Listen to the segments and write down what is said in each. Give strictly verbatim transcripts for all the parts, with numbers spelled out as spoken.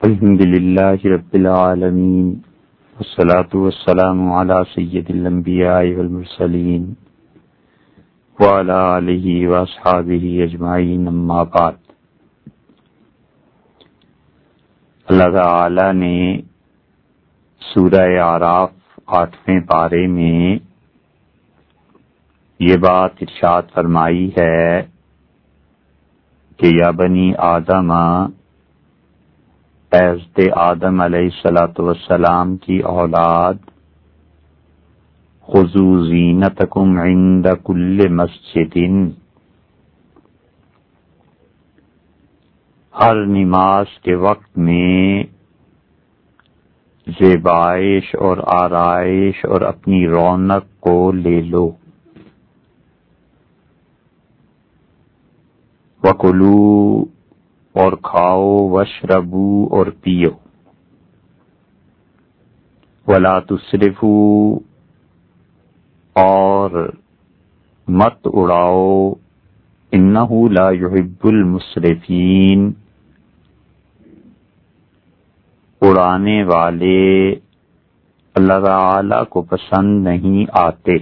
الحمد للہ رب العالمین والصلاة والسلام علی سید الانبیاء والمرسلین وعلی آلہ واصحابہ اجمعین، اما بعد۔ اللہ تعالی نے سورہ اعراف آٹھویں پارے میں یہ بات ارشاد فرمائی ہے کہ یا بنی آدم، اے حضرت آدم علیہ الصلوۃ والسلام کی اولاد، خذوا زینتکم عند کل مسجد، ہر نماز کے وقت میں زیبائش اور آرائش اور اپنی رونق کو لے لو۔ وَكُلُوا، اور کھاؤ، وَاشْرَبُوا، اور پیو، وَلَا تُسْرِفُوا، اور مت اڑاؤ، إِنَّهُ لَا يُحِبُّ الْمُسْرِفِينَ، اڑانے والے اللہ تعالی کو پسند نہیں آتے۔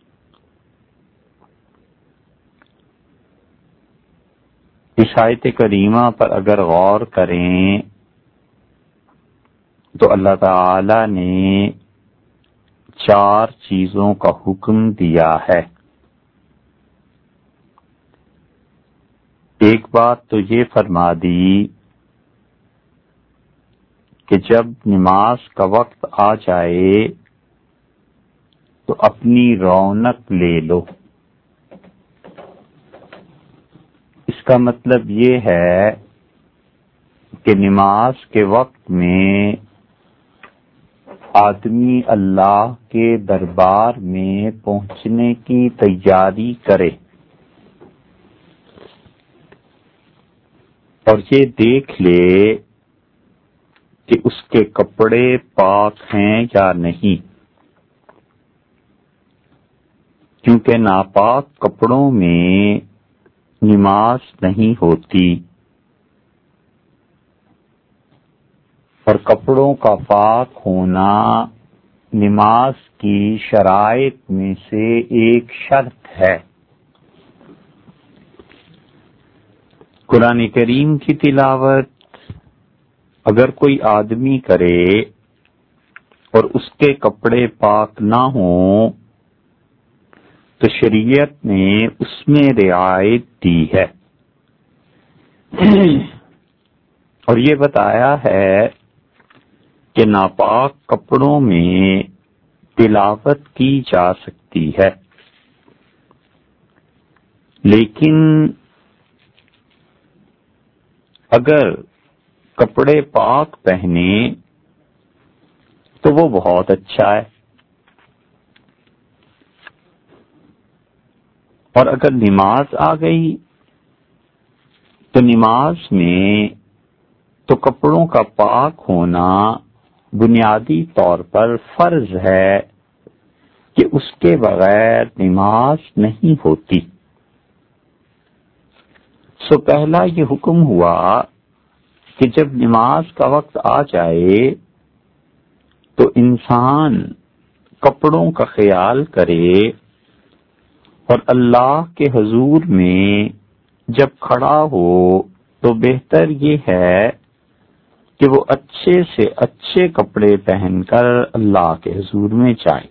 اس آیت کریمہ پر اگر غور کریں تو اللہ تعالی نے چار چیزوں کا حکم دیا ہے۔ ایک بات تو یہ فرما دی کہ جب نماز کا وقت آ جائے تو اپنی رونق لے لو۔ اس کا مطلب یہ ہے کہ نماز کے وقت میں آدمی اللہ کے دربار میں پہنچنے کی تیاری کرے اور یہ دیکھ لے کہ اس کے کپڑے پاک ہیں یا نہیں، کیونکہ ناپاک کپڑوں میں نماز نہیں ہوتی، اور کپڑوں کا پاک ہونا نماز کی شرائط میں سے ایک شرط ہے۔ قرآن کریم کی تلاوت اگر کوئی آدمی کرے اور اس کے کپڑے پاک نہ ہوں تو شریعت نے اس میں رعایت دی ہے اور یہ بتایا ہے کہ ناپاک کپڑوں میں تلاوت کی جا سکتی ہے، لیکن اگر کپڑے پاک پہنے تو وہ بہت اچھا ہے، اور اگر نماز آ گئی تو نماز میں تو کپڑوں کا پاک ہونا بنیادی طور پر فرض ہے کہ اس کے بغیر نماز نہیں ہوتی۔ سو پہلا یہ حکم ہوا کہ جب نماز کا وقت آ جائے تو انسان کپڑوں کا خیال کرے اور اللہ کے حضور میں جب کھڑا ہو تو بہتر یہ ہے کہ وہ اچھے سے اچھے کپڑے پہن کر اللہ کے حضور میں جائے۔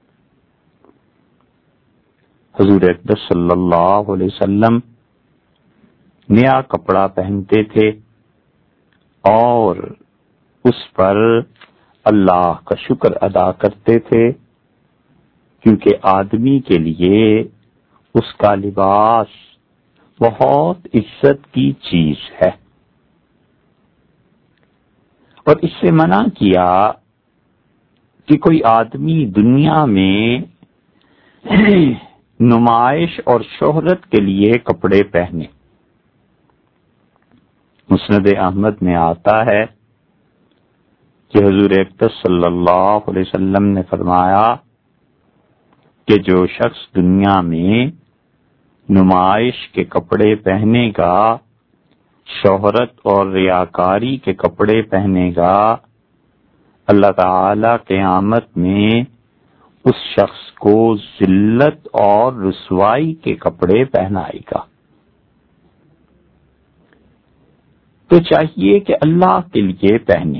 حضور اقدس صلی اللہ علیہ وسلم نیا کپڑا پہنتے تھے اور اس پر اللہ کا شکر ادا کرتے تھے، کیونکہ آدمی کے لیے اس کا لباس بہت عزت کی چیز ہے، اور اس سے منع کیا کہ کوئی آدمی دنیا میں نمائش اور شہرت کے لیے کپڑے پہنے۔ مسند احمد میں آتا ہے کہ حضور اقدس صلی اللہ علیہ وسلم نے فرمایا کہ جو شخص دنیا میں نمائش کے کپڑے پہنے گا شہرت اور ریاکاری کے کپڑے پہنے گا، اللہ تعالی قیامت میں اس شخص کو ذلت اور رسوائی کے کپڑے پہنائے گا۔ تو چاہیے کہ اللہ کے لیے پہنے،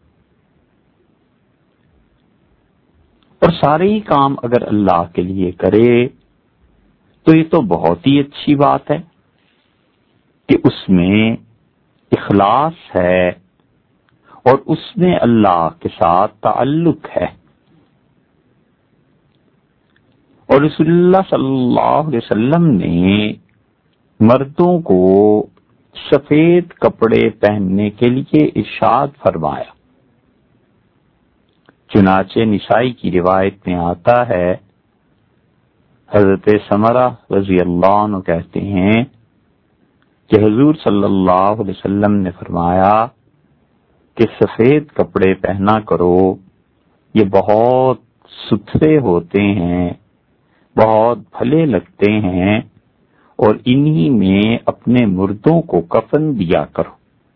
اور سارے ہی کام اگر اللہ کے لیے کرے تو یہ تو بہت ہی اچھی بات ہے کہ اس میں اخلاص ہے اور اس میں اللہ کے ساتھ تعلق ہے۔ اور رسول اللہ صلی اللہ علیہ وسلم نے مردوں کو سفید کپڑے پہننے کے لیے ارشاد فرمایا۔ چنانچہ نسائی کی روایت میں آتا ہے، حضرت سمرہ رضی اللہ عنہ کہتے ہیں کہ حضور صلی اللہ علیہ وسلم نے فرمایا کہ سفید کپڑے پہنا کرو، یہ بہت ستھرے ہوتے ہیں، بہت بھلے لگتے ہیں، اور انہی میں اپنے مردوں کو کفن دیا کرو۔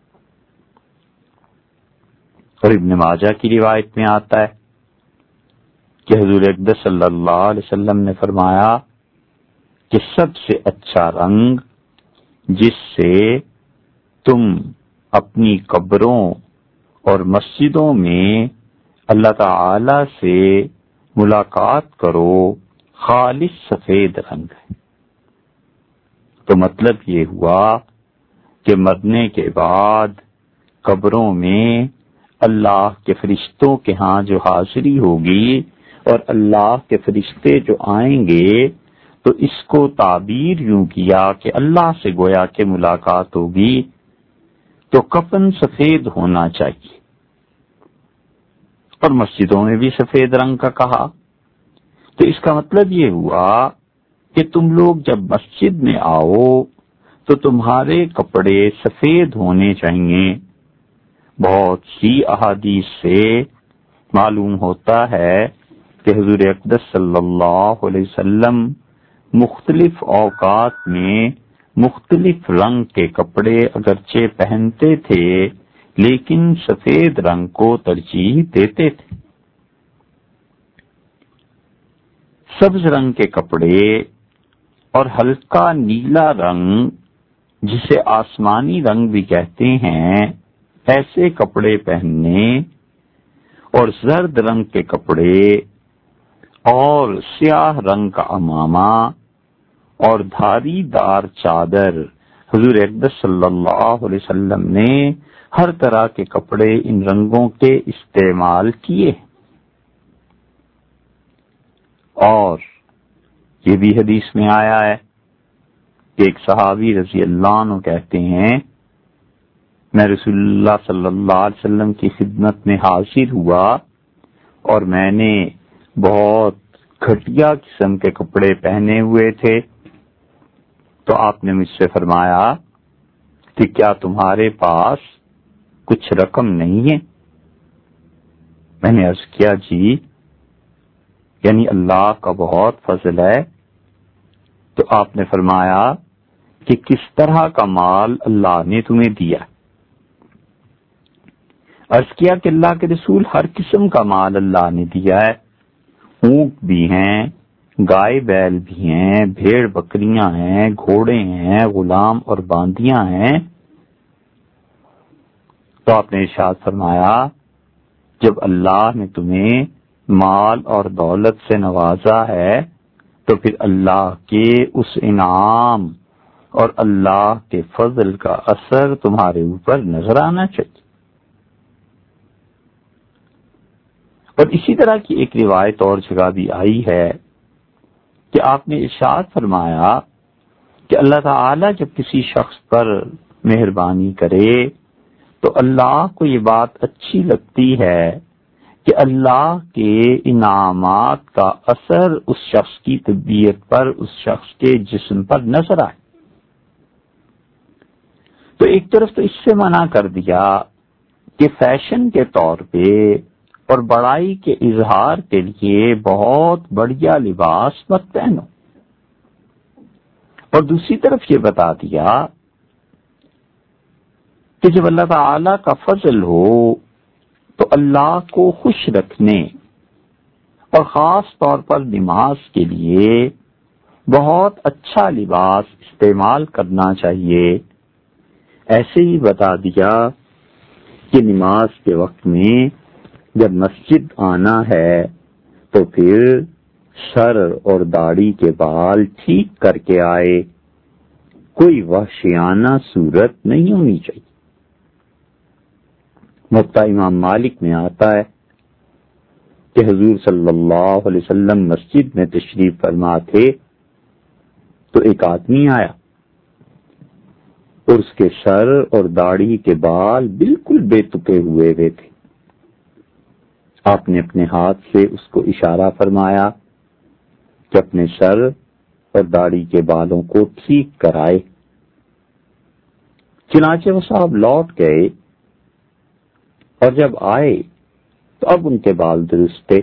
اور ابن ماجہ کی روایت میں آتا ہے کہ حضور اقدس صلی اللہ علیہ وسلم نے فرمایا کہ سب سے اچھا رنگ جس سے تم اپنی قبروں اور مسجدوں میں اللہ تعالی سے ملاقات کرو، خالص سفید رنگ ہے۔ تو مطلب یہ ہوا کہ مرنے کے بعد قبروں میں اللہ کے فرشتوں کے ہاں جو حاضری ہوگی اور اللہ کے فرشتے جو آئیں گے تو اس کو تعبیر یوں کیا کہ اللہ سے گویا کہ ملاقات ہوگی تو کفن سفید ہونا چاہیے، اور مسجدوں میں بھی سفید رنگ کا کہا۔ تو اس کا مطلب یہ ہوا کہ تم لوگ جب مسجد میں آؤ تو تمہارے کپڑے سفید ہونے چاہیے۔ بہت سی احادیث سے معلوم ہوتا ہے کہ حضور اقدس صلی اللہ علیہ وسلم مختلف اوقات میں مختلف رنگ کے کپڑے اگرچہ پہنتے تھے لیکن سفید رنگ کو ترجیح دیتے تھے۔ سبز رنگ کے کپڑے اور ہلکا نیلا رنگ جسے آسمانی رنگ بھی کہتے ہیں، ایسے کپڑے پہننے اور زرد رنگ کے کپڑے اور سیاہ رنگ کا عمامہ اور دھاری دار چادر، حضور اقدس صلی اللہ علیہ وسلم نے ہر طرح کے کپڑے ان رنگوں کے استعمال کیے۔ اور یہ بھی حدیث میں آیا ہے کہ ایک صحابی رضی اللہ عنہ کہتے ہیں، میں رسول اللہ صلی اللہ علیہ وسلم کی خدمت میں حاضر ہوا اور میں نے بہت گھٹیا قسم کے کپڑے پہنے ہوئے تھے، تو آپ نے مجھ سے فرمایا کہ کیا تمہارے پاس کچھ رقم نہیں ہے؟ میں نے عرض کیا جی، یعنی اللہ کا بہت فضل ہے۔ تو آپ نے فرمایا کہ کس طرح کا مال اللہ نے تمہیں دیا؟ عرض کیا کہ اللہ کے رسول ہر قسم کا مال اللہ نے دیا ہے، اونٹ بھی ہیں، گائے بیل بھی ہیں، بھیڑ بکریاں ہیں، گھوڑے ہیں، غلام اور باندیاں ہیں۔ تو آپ نے ارشاد فرمایا جب اللہ نے تمہیں مال اور دولت سے نوازا ہے تو پھر اللہ کے اس انعام اور اللہ کے فضل کا اثر تمہارے اوپر نظر آنا چاہیے۔ اور اسی طرح کی ایک روایت اور جگہ بھی آئی ہے کہ آپ نے ارشاد فرمایا کہ اللہ تعالی جب کسی شخص پر مہربانی کرے تو اللہ کو یہ بات اچھی لگتی ہے کہ اللہ کے انعامات کا اثر اس شخص کی طبیعت پر، اس شخص کے جسم پر نظر آئے۔ تو ایک طرف تو اس سے منع کر دیا کہ فیشن کے طور پہ اور بڑائی کے اظہار کے لیے بہت بڑھیا لباس مت پہنو، اور دوسری طرف یہ بتا دیا کہ جب اللہ تعالی کا فضل ہو تو اللہ کو خوش رکھنے اور خاص طور پر نماز کے لیے بہت اچھا لباس استعمال کرنا چاہیے۔ ایسے ہی بتا دیا کہ نماز کے وقت میں جب مسجد آنا ہے تو پھر سر اور داڑھی کے بال ٹھیک کر کے آئے، کوئی وحشیانہ صورت نہیں ہونی چاہیے۔ موطا امام مالک میں آتا ہے کہ حضور صلی اللہ علیہ وسلم مسجد میں تشریف فرما تھے تو ایک آدمی آیا اور اس کے سر اور داڑھی کے بال بالکل بے تکے ہوئے ہوئے تھے۔ آپ نے اپنے ہاتھ سے اس کو اشارہ فرمایا کہ اپنے سر اور داڑھی کے بالوں کو ٹھیک کرائے۔ چنانچہ وہ صاحب لوٹ گئے اور جب آئے تو اب ان کے بال درست تھے۔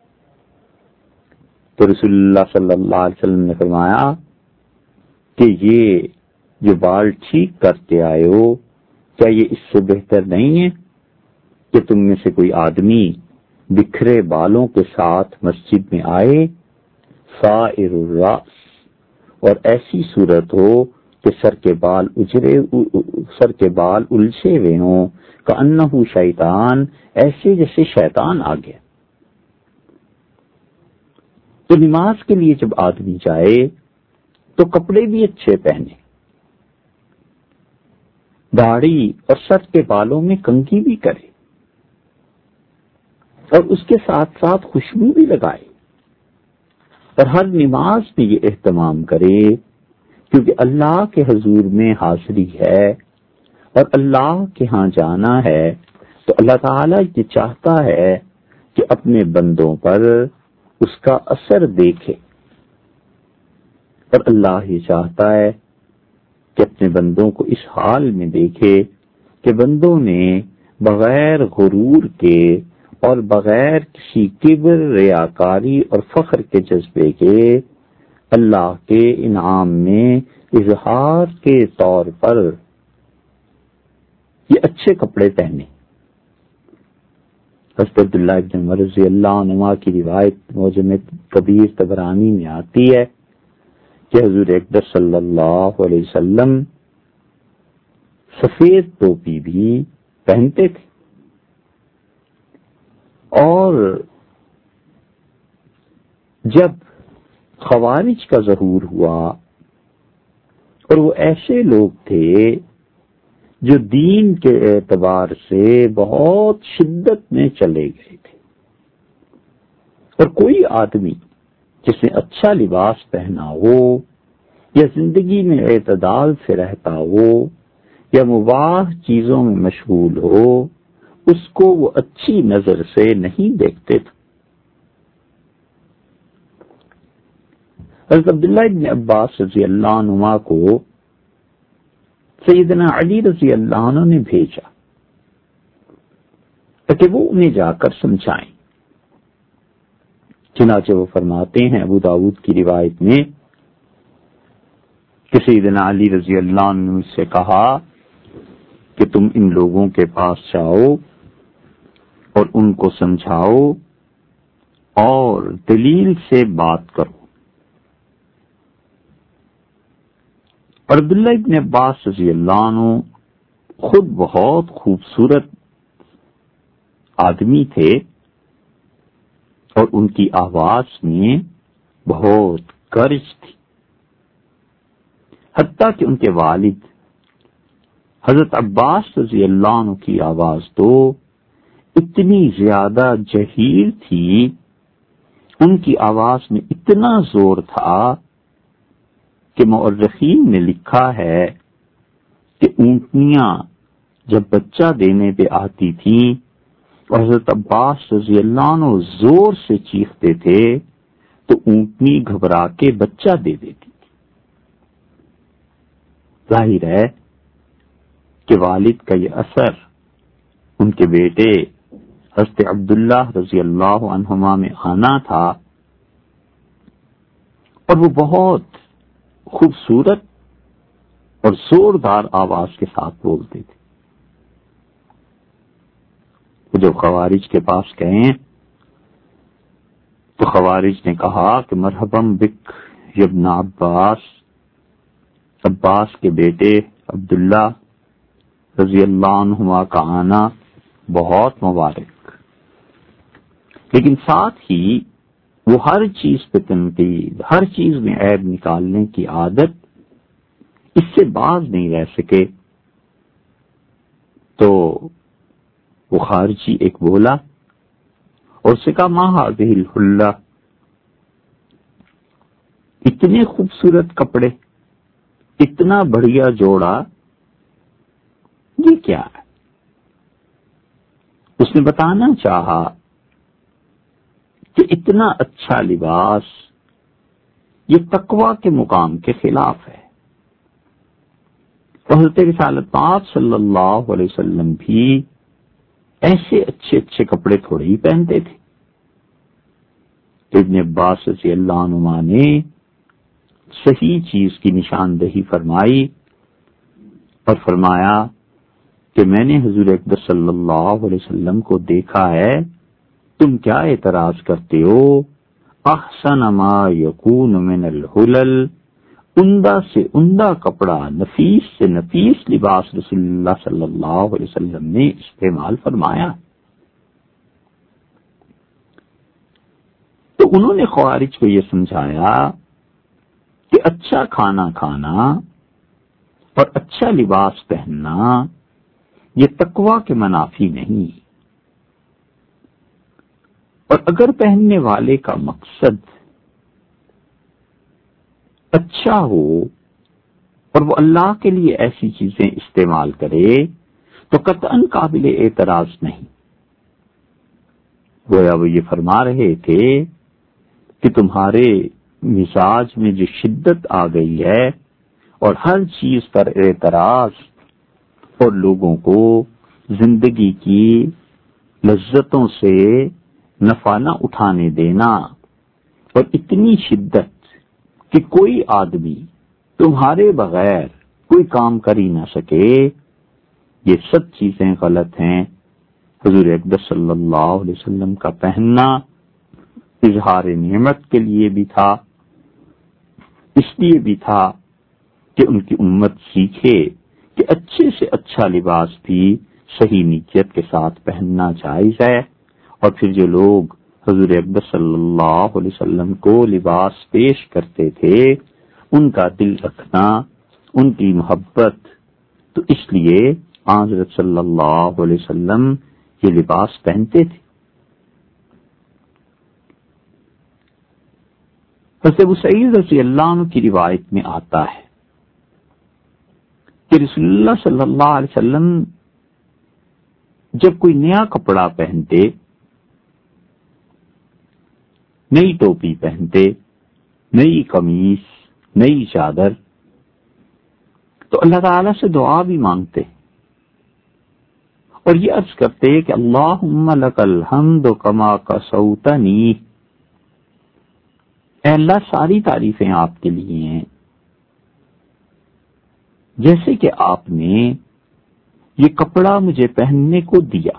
تو رسول اللہ صلی اللہ علیہ وسلم نے فرمایا کہ یہ جو بال ٹھیک کرتے آئے ہو، کیا یہ اس سے بہتر نہیں ہے کہ تم میں سے کوئی آدمی بکھرے بالوں کے ساتھ مسجد میں آئے، سائر الراس، اور ایسی صورت ہو کہ سر کے بال اجرے سر کے بال الجھے ہوئے ہوں، کأنہ شیطان، ایسے جیسے شیطان آ گیا۔ تو نماز کے لیے جب آدمی جائے تو کپڑے بھی اچھے پہنے، داڑھی اور سر کے بالوں میں کنگھی بھی کرے اور اس کے ساتھ ساتھ خوشبو بھی لگائے، اور ہر نماز میں یہ اہتمام کرے، کیونکہ اللہ کے حضور میں حاضری ہے اور اللہ کے ہاں جانا ہے، تو اللہ تعالیٰ یہ چاہتا ہے کہ اپنے بندوں پر اس کا اثر دیکھے، اور اللہ یہ چاہتا ہے کہ اپنے بندوں کو اس حال میں دیکھے کہ بندوں نے بغیر غرور کے اور بغیر کسی کبر، ریاکاری اور فخر کے جذبے کے اللہ کے انعام میں اظہار کے طور پر یہ اچھے کپڑے پہنے۔ حضرت عبداللہ ابن عمر رضی اللہ عنہ کی روایت معجم کبیر طبرانی میں آتی ہے کہ حضور اقدس صلی اللہ علیہ وسلم سفید ٹوپی بھی پہنتے تھے، اور جب خوارج کا ظہور ہوا اور وہ ایسے لوگ تھے جو دین کے اعتبار سے بہت شدت میں چلے گئے تھے، اور کوئی آدمی جس نے اچھا لباس پہنا ہو یا زندگی میں اعتدال سے رہتا ہو یا مباح چیزوں میں مشغول ہو، اس کو وہ اچھی نظر سے نہیں دیکھتے تھے۔ حضرت عبداللہ ابن عباس رضی اللہ عنہ کو سیدنا علی رضی اللہ عنہ نے بھیجا تاکہ وہ انہیں جا کر سمجھائیں۔ چنانچہ وہ فرماتے ہیں ابو داؤد کی روایت میں کہ سیدنا علی رضی اللہ عنہ سے کہا کہ تم ان لوگوں کے پاس جاؤ اور ان کو سمجھاؤ اور دلیل سے بات کرو۔ اور عبداللہ ابن عباس رضی اللہ عنہ خود بہت خوبصورت آدمی تھے اور ان کی آواز میں بہت گرج تھی، حتیٰ کہ ان کے والد حضرت عباس رضی اللہ عنہ کی آواز تو اتنی زیادہ جہیر تھی، ان کی آواز میں اتنا زور تھا کہ مورخین نے لکھا ہے کہ اونٹنیاں جب بچہ دینے پہ آتی تھیں اور حضرت عباس رضی اللہ عنہ زور سے چیختے تھے تو اونٹنی گھبرا کے بچہ دے دیتی تھی۔ ظاہر ہے کہ والد کا یہ اثر ان کے بیٹے حضرت عبداللہ رضی اللہ عنہما میں آنا تھا، اور وہ بہت خوبصورت اور زوردار آواز کے ساتھ بولتے تھے۔ وہ جب خوارج کے پاس گئے تو خوارج نے کہا کہ مرحباً بک ابن عباس، عباس کے بیٹے عبداللہ رضی اللہ عنہما کا آنا بہت مبارک، لیکن ساتھ ہی وہ ہر چیز پہ تنقید، ہر چیز میں عیب نکالنے کی عادت، اس سے باز نہیں رہ سکے۔ تو وہ خارجی ایک بولا اور اسے کہا ما هذه الحلہ، اتنے خوبصورت کپڑے، اتنا بڑھیا جوڑا، یہ کیا ہے؟ اس نے بتانا چاہا کہ اتنا اچھا لباس یہ تقوی کے مقام کے خلاف ہے۔ حضرت رسالت آپ صلی اللہ علیہ وسلم بھی ایسے اچھے اچھے کپڑے تھوڑے ہی پہنتے تھے۔ ابن عباس رضی اللہ عنہما نے صحیح چیز کی نشاندہی فرمائی اور فرمایا کہ میں نے حضور اقدس صلی اللہ علیہ وسلم کو دیکھا ہے، تم کیا اعتراض کرتے ہو؟ احسن ما یکون من الحلل، عمدہ سے عمدہ کپڑا، نفیس سے نفیس لباس رسول اللہ صلی اللہ علیہ وسلم نے استعمال فرمایا۔ تو انہوں نے خوارج کو یہ سمجھایا کہ اچھا کھانا کھانا اور اچھا لباس پہننا یہ تقوی کے منافی نہیں، اور اگر پہننے والے کا مقصد اچھا ہو اور وہ اللہ کے لیے ایسی چیزیں استعمال کرے تو قطعاً قابل اعتراض نہیں۔ گویا وہ یہ فرما رہے تھے کہ تمہارے مزاج میں جو شدت آ گئی ہے اور ہر چیز پر اعتراض اور لوگوں کو زندگی کی لذتوں سے نفع نہ اٹھانے دینا، اور اتنی شدت کہ کوئی آدمی تمہارے بغیر کوئی کام کر ہی نہ سکے، یہ سب چیزیں غلط ہیں۔ حضور اقدس صلی اللہ علیہ وسلم کا پہننا اظہار نعمت کے لیے بھی تھا، اس لیے بھی تھا کہ ان کی امت سیکھے کہ اچھے سے اچھا لباس بھی صحیح نیت کے ساتھ پہننا جائز ہے، اور پھر جو لوگ حضور اقدس صلی اللہ علیہ وسلم کو لباس پیش کرتے تھے ان کا دل رکھنا، ان کی محبت، تو اس لیے حضرت صلی اللہ علیہ وسلم یہ لباس پہنتے تھے۔ حضرت ابو سعید رضی اللہ عنہ کی روایت میں آتا ہے کہ رسول اللہ صلی اللہ علیہ وسلم جب کوئی نیا کپڑا پہنتے، نئی ٹوپی پہنتے، نئی قمیص، نئی چادر، تو اللہ تعالی سے دعا بھی مانگتے اور یہ عرض کرتے کہ اللہم لک الحمد کما کسوتنی، اے اللہ ساری تعریفیں آپ کے لیے ہیں، جیسے کہ آپ نے یہ کپڑا مجھے پہننے کو دیا۔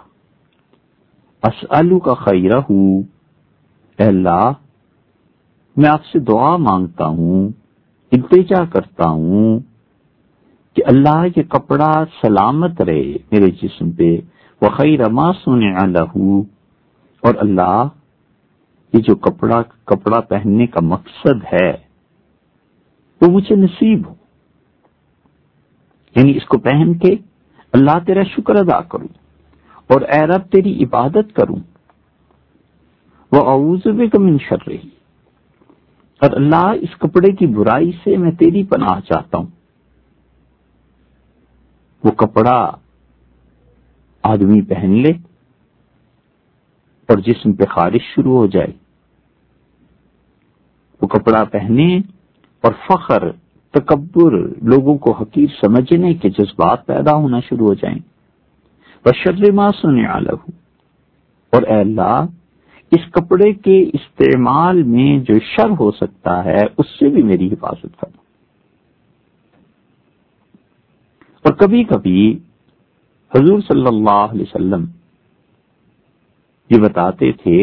اسألک خیرہ، اے اللہ میں آپ سے دعا مانگتا ہوں، التجا کرتا ہوں کہ اللہ یہ کپڑا سلامت رہے میرے جسم پہ، وخیر ما صنع لہ، اور اللہ یہ جو کپڑا کپڑا پہننے کا مقصد ہے وہ مجھے نصیب ہو، یعنی اس کو پہن کے اللہ تیرا شکر ادا کروں اور اے رب تیری عبادت کروں، وَأَعُوذُ بِكَ مِن شَرِّهِ، اور اللہ اس کپڑے کی برائی سے میں تیری پناہ چاہتا ہوں۔ وہ کپڑا آدمی پہن لے اور جسم پہ خارش شروع ہو جائے، وہ کپڑا پہنے اور فخر، تکبر، لوگوں کو حقیر سمجھنے کے جذبات پیدا ہونا شروع ہو جائیں۔ وَشَرِّ مَا صُنِعَ لَهُ، اور اے اللہ اس کپڑے کے استعمال میں جو شر ہو سکتا ہے اس سے بھی میری حفاظت کرنا۔ اور کبھی کبھی حضور صلی اللہ علیہ وسلم یہ بتاتے تھے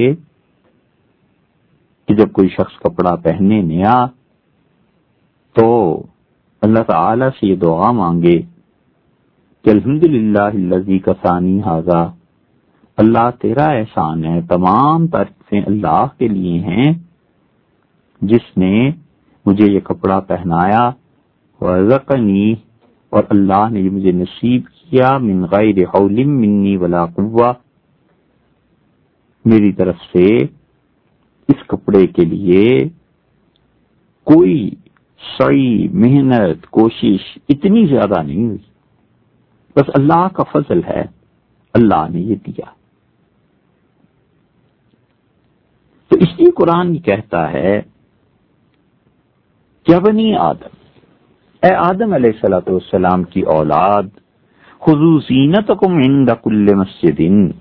کہ جب کوئی شخص کپڑا پہنے نیا تو اللہ تعالی سے یہ دعا مانگے کہ الحمدللہ الذی کسانی ھذا، اللہ تیرا احسان ہے، تمام تعریفیں اللہ کے لیے ہیں جس نے مجھے یہ کپڑا پہنایا، ورزقنی، اور اللہ نے یہ مجھے نصیب کیا، من غیر حول منی ولا قوہ، میری طرف سے اس کپڑے کے لیے کوئی سعی، محنت، کوشش اتنی زیادہ نہیں ہوئی، بس اللہ کا فضل ہے، اللہ نے یہ دیا۔ تو اس لیے قرآن یہ کہتا ہے کہ بنی آدم، اے آدم علیہ الصلوۃ والسلام کی اولاد، خذوا زینتکم عند کل مسجد،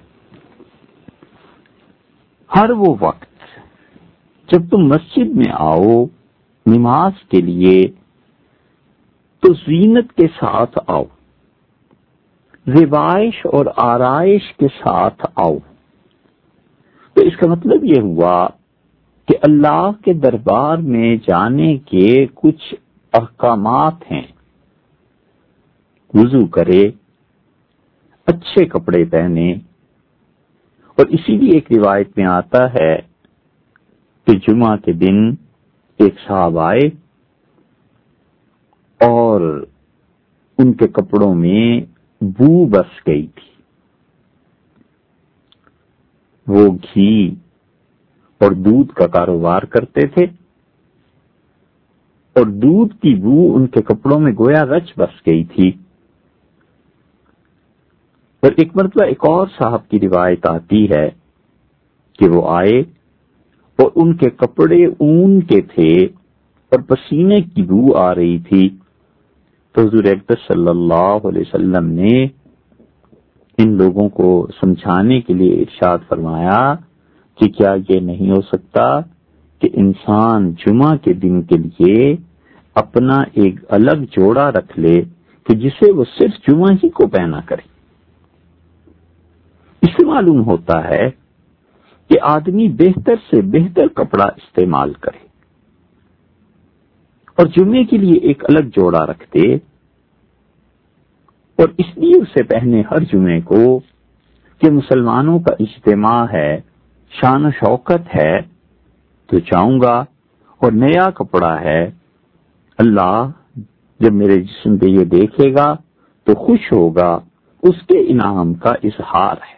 ہر وہ وقت جب تم مسجد میں آؤ نماز کے لیے تو زینت کے ساتھ آؤ، زیبائش اور آرائش کے ساتھ آؤ۔ تو اس کا مطلب یہ ہوا کہ اللہ کے دربار میں جانے کے کچھ احکامات ہیں، وضو کرے، اچھے کپڑے پہنے، اور اسی لیے ایک روایت میں آتا ہے کہ جمعہ کے دن ایک صاحب آئے اور ان کے کپڑوں میں بو بس گئی تھی، وہ گھی اور دودھ کا کاروبار کرتے تھے اور دودھ کی بو ان کے کپڑوں میں گویا رچ بس گئی تھی۔ اور ایک مرتبہ ایک اور صاحب کی روایت آتی ہے کہ وہ آئے اور ان کے کپڑے اون کے تھے اور پسینے کی بو آ رہی تھی، تو حضور اقدس صلی اللہ علیہ وسلم نے ان لوگوں کو سمجھانے کے لیے ارشاد فرمایا کہ کیا یہ نہیں ہو سکتا کہ انسان جمعہ کے دن کے لیے اپنا ایک الگ جوڑا رکھ لے کہ جسے وہ صرف جمعہ ہی کو پہنا کرے۔ اس سے معلوم ہوتا ہے کہ آدمی بہتر سے بہتر کپڑا استعمال کرے اور جمعے کے لیے ایک الگ جوڑا رکھ دے، اور اس لیے اسے پہنے ہر جمعے کو کہ مسلمانوں کا اجتماع ہے، شان و شوکت ہے تو جاؤں گا، اور نیا کپڑا ہے، اللہ جب میرے جسم پہ یہ دیکھے گا تو خوش ہوگا، اس کے انعام کا اظہار ہے۔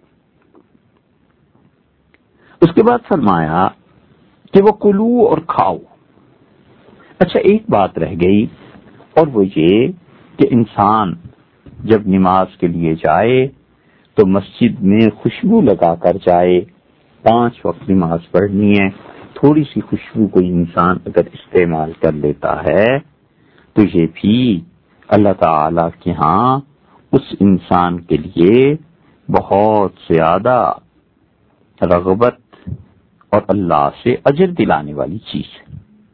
اس کے بعد فرمایا کہ وہ کلو اور کھاؤ۔ اچھا ایک بات رہ گئی، اور وہ یہ کہ انسان جب نماز کے لیے جائے تو مسجد میں خوشبو لگا کر جائے، پانچ وقت نماز پڑھنی ہے، تھوڑی سی خوشبو کوئی انسان اگر استعمال کر لیتا ہے تو یہ بھی اللہ تعالی کے ہاں اس انسان کے لیے بہت زیادہ رغبت اور اللہ سے اجر دلانے والی چیز ہے۔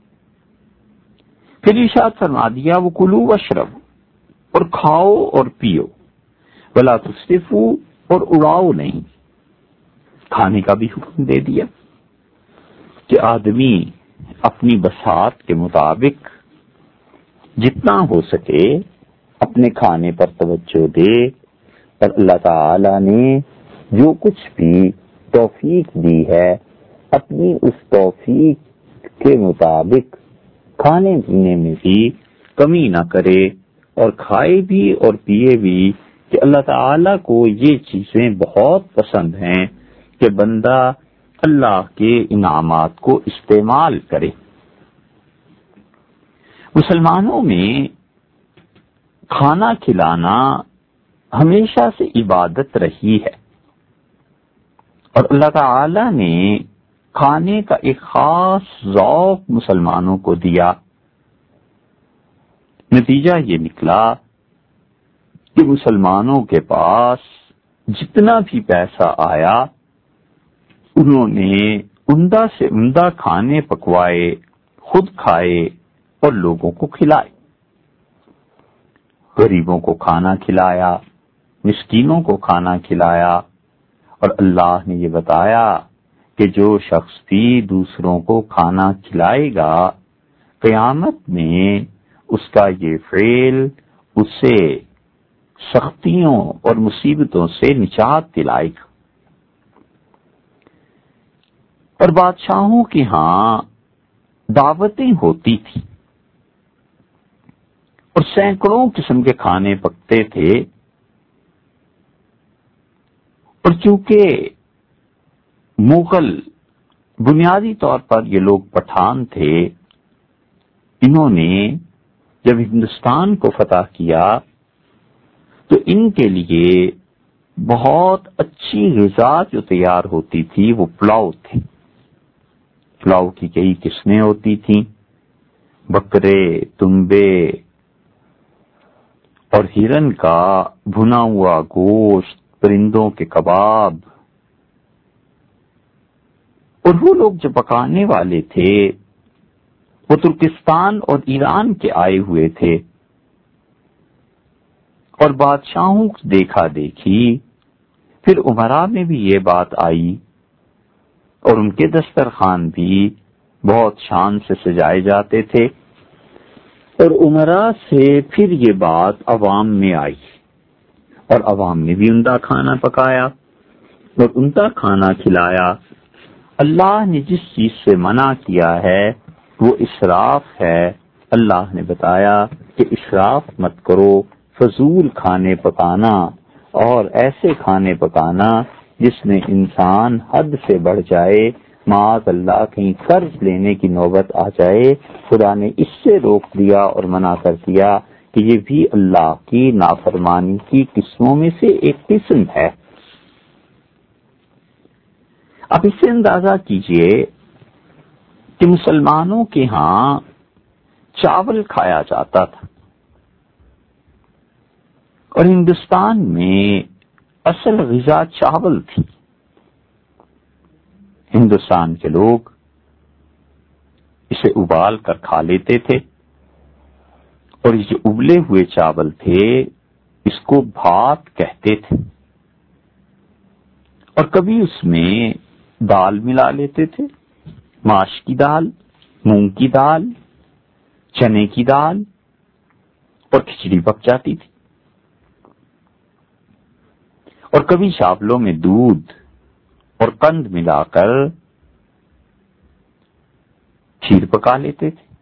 پھر ارشاد فرما دیا وہ کلو واشرب، اور کھاؤ اور پیو، ولا تسرفو، اور اڑاؤ نہیں۔ کھانے کا بھی حکم دے دیا کہ آدمی اپنی بساط کے مطابق جتنا ہو سکے اپنے کھانے پر توجہ دے، اور اللہ تعالی نے جو کچھ بھی توفیق دی ہے اپنی اس توفیق کے مطابق کھانے پینے میں بھی کمی نہ کرے، اور کھائے بھی اور پیے بھی، کہ اللہ تعالی کو یہ چیزیں بہت پسند ہیں کہ بندہ اللہ کے انعامات کو استعمال کرے۔ مسلمانوں میں کھانا کھلانا ہمیشہ سے عبادت رہی ہے، اور اللہ تعالی نے کھانے کا ایک خاص ذوق مسلمانوں کو دیا۔ نتیجہ یہ نکلا کہ مسلمانوں کے پاس جتنا بھی پیسہ آیا انہوں نے عمدہ سے عمدہ کھانے پکوائے، خود کھائے اور لوگوں کو کھلائے۔ غریبوں کو کھانا کھلایا، مسکینوں کو کھانا کھلایا، اور اللہ نے یہ بتایا کہ جو شخص بھی دوسروں کو کھانا کھلائے گا قیامت میں اس کا یہ فعل اسے سختیوں اور مصیبتوں سے نجات دلائے گا۔ اور بادشاہوں کے ہاں دعوتیں ہوتی تھی اور سینکڑوں قسم کے کھانے پکتے تھے، اور چونکہ مغل بنیادی طور پر یہ لوگ پٹھان تھے، انہوں نے جب ہندوستان کو فتح کیا تو ان کے لیے بہت اچھی غذا جو تیار ہوتی تھی وہ پلاؤ تھے۔ پلاؤ کی کئی قسمیں ہوتی تھیں، بکرے، تنبے اور ہرن کا بھنا ہوا گوشت، پرندوں کے کباب۔ اور وہ لوگ جو پکانے والے تھے وہ ترکستان اور ایران کے آئے ہوئے تھے، اور بادشاہوں کو دیکھا دیکھی پھر امراء میں بھی یہ بات آئی، اور ان کے دسترخوان بھی بہت شان سے سجائے جاتے تھے، اور امراء سے پھر یہ بات عوام میں آئی، اور عوام نے بھی عمدہ کھانا پکایا اور عمدہ کھانا کھلایا۔ اللہ نے جس چیز سے منع کیا ہے وہ اسراف ہے۔ اللہ نے بتایا کہ اسراف مت کرو، فضول کھانے پکانا اور ایسے کھانے پکانا جس میں انسان حد سے بڑھ جائے، معاذ اللہ کہیں قرض لینے کی نوبت آ جائے۔ خدا نے اس سے روک دیا اور منع کر دیا کہ یہ بھی اللہ کی نافرمانی کی قسموں میں سے ایک قسم ہے۔ اب اس سے اندازہ کیجئے کہ مسلمانوں کے ہاں چاول کھایا جاتا تھا، اور ہندوستان میں اصل غذا چاول تھی۔ ہندوستان کے لوگ اسے ابال کر کھا لیتے تھے، اور یہ جو ابلے ہوئے چاول تھے اس کو بھات کہتے تھے، اور کبھی اس میں دال ملا لیتے تھے، ماش کی دال، مونگ کی دال، چنے کی دال، اور کھچڑی پک جاتی تھی، اور کبھی چاولوں میں دودھ اور قند ملا کر کھیر پکا لیتے تھے،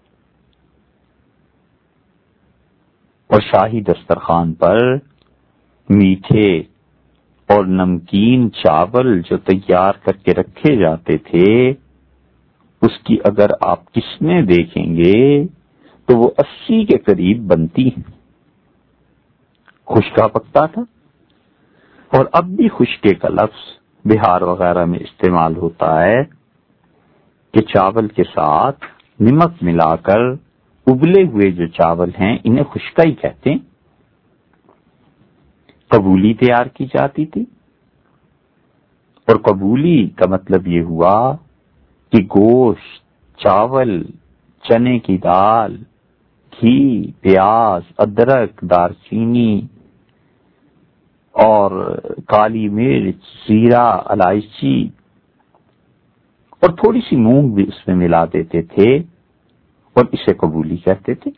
اور شاہی دسترخوان پر میٹھے اور نمکین چاول جو تیار کر کے رکھے جاتے تھے اس کی اگر آپ قسمیں دیکھیں گے تو وہ اسی کے قریب بنتی ہیں۔ خشکا پکتا تھا، اور اب بھی خشکے کا لفظ بہار وغیرہ میں استعمال ہوتا ہے کہ چاول کے ساتھ نمک ملا کر ابلے ہوئے جو چاول ہیں انہیں خشکا ہی کہتے ہیں۔ قبولی تیار کی جاتی تھی، اور قبولی کا مطلب یہ ہوا کہ گوشت، چاول، چنے کی دال، گھی، پیاز، ادرک، دارچینی اور کالی مرچ، زیرہ، الائچی اور تھوڑی سی مونگ بھی اس میں ملا دیتے تھے، اور اسے قبولی کہتے تھے۔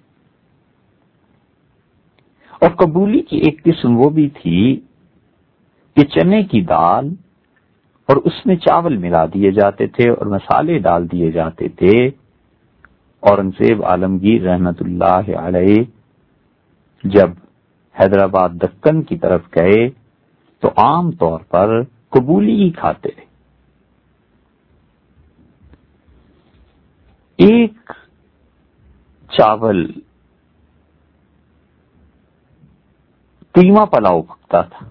اور قبولی کی ایک قسم وہ بھی تھی کہ چنے کی دال اور اس میں چاول ملا دیے جاتے تھے اور مسالے ڈال دیے جاتے تھے۔ اورنگزیب عالمگیر رحمت اللہ علیہ جب حیدرآباد دکن کی طرف گئے تو عام طور پر قبولی ہی کھاتے رہے۔ ایک چاول قیمہ پلاؤ پکتا تھا،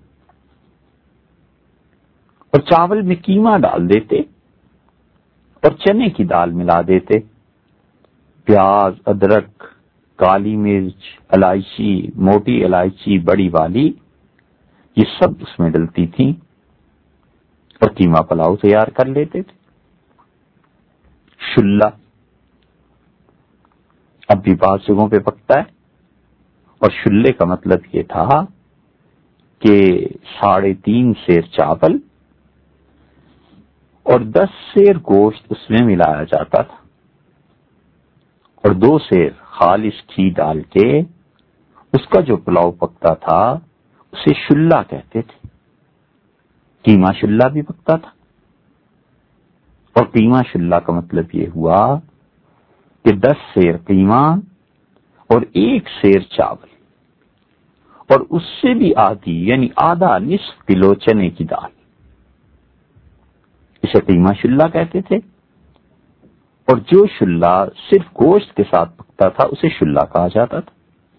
اور چاول میں قیمہ ڈال دیتے اور چنے کی دال ملا دیتے، پیاز، ادرک، کالی مرچ، الائچی، موٹی الائچی بڑی والی، یہ سب اس میں ڈلتی تھی، اور قیمہ پلاؤ تیار کر لیتے تھے۔ شلہ اب بھی بعض جگہوں پہ پکتا ہے، اور شلے کا مطلب یہ تھا کہ ساڑھے تین سیر چاول اور دس سیر گوشت اس میں ملایا جاتا تھا، اور دو سیر خالص گھی ڈال کے اس کا جو پلاؤ پکتا تھا اسے شلہ کہتے تھے۔ قیمہ شلہ بھی پکتا تھا، اور قیمہ شلہ کا مطلب یہ ہوا کہ دس سیر قیمہ اور ایک سیر چاول، اور اس سے بھی آدھی یعنی آدھا نصف کلو چنے کی دال، اسے قیمہ شلہ کہتے تھے۔ اور جو شلہ صرف گوشت کے ساتھ پکتا تھا اسے شلہ کہا جاتا تھا۔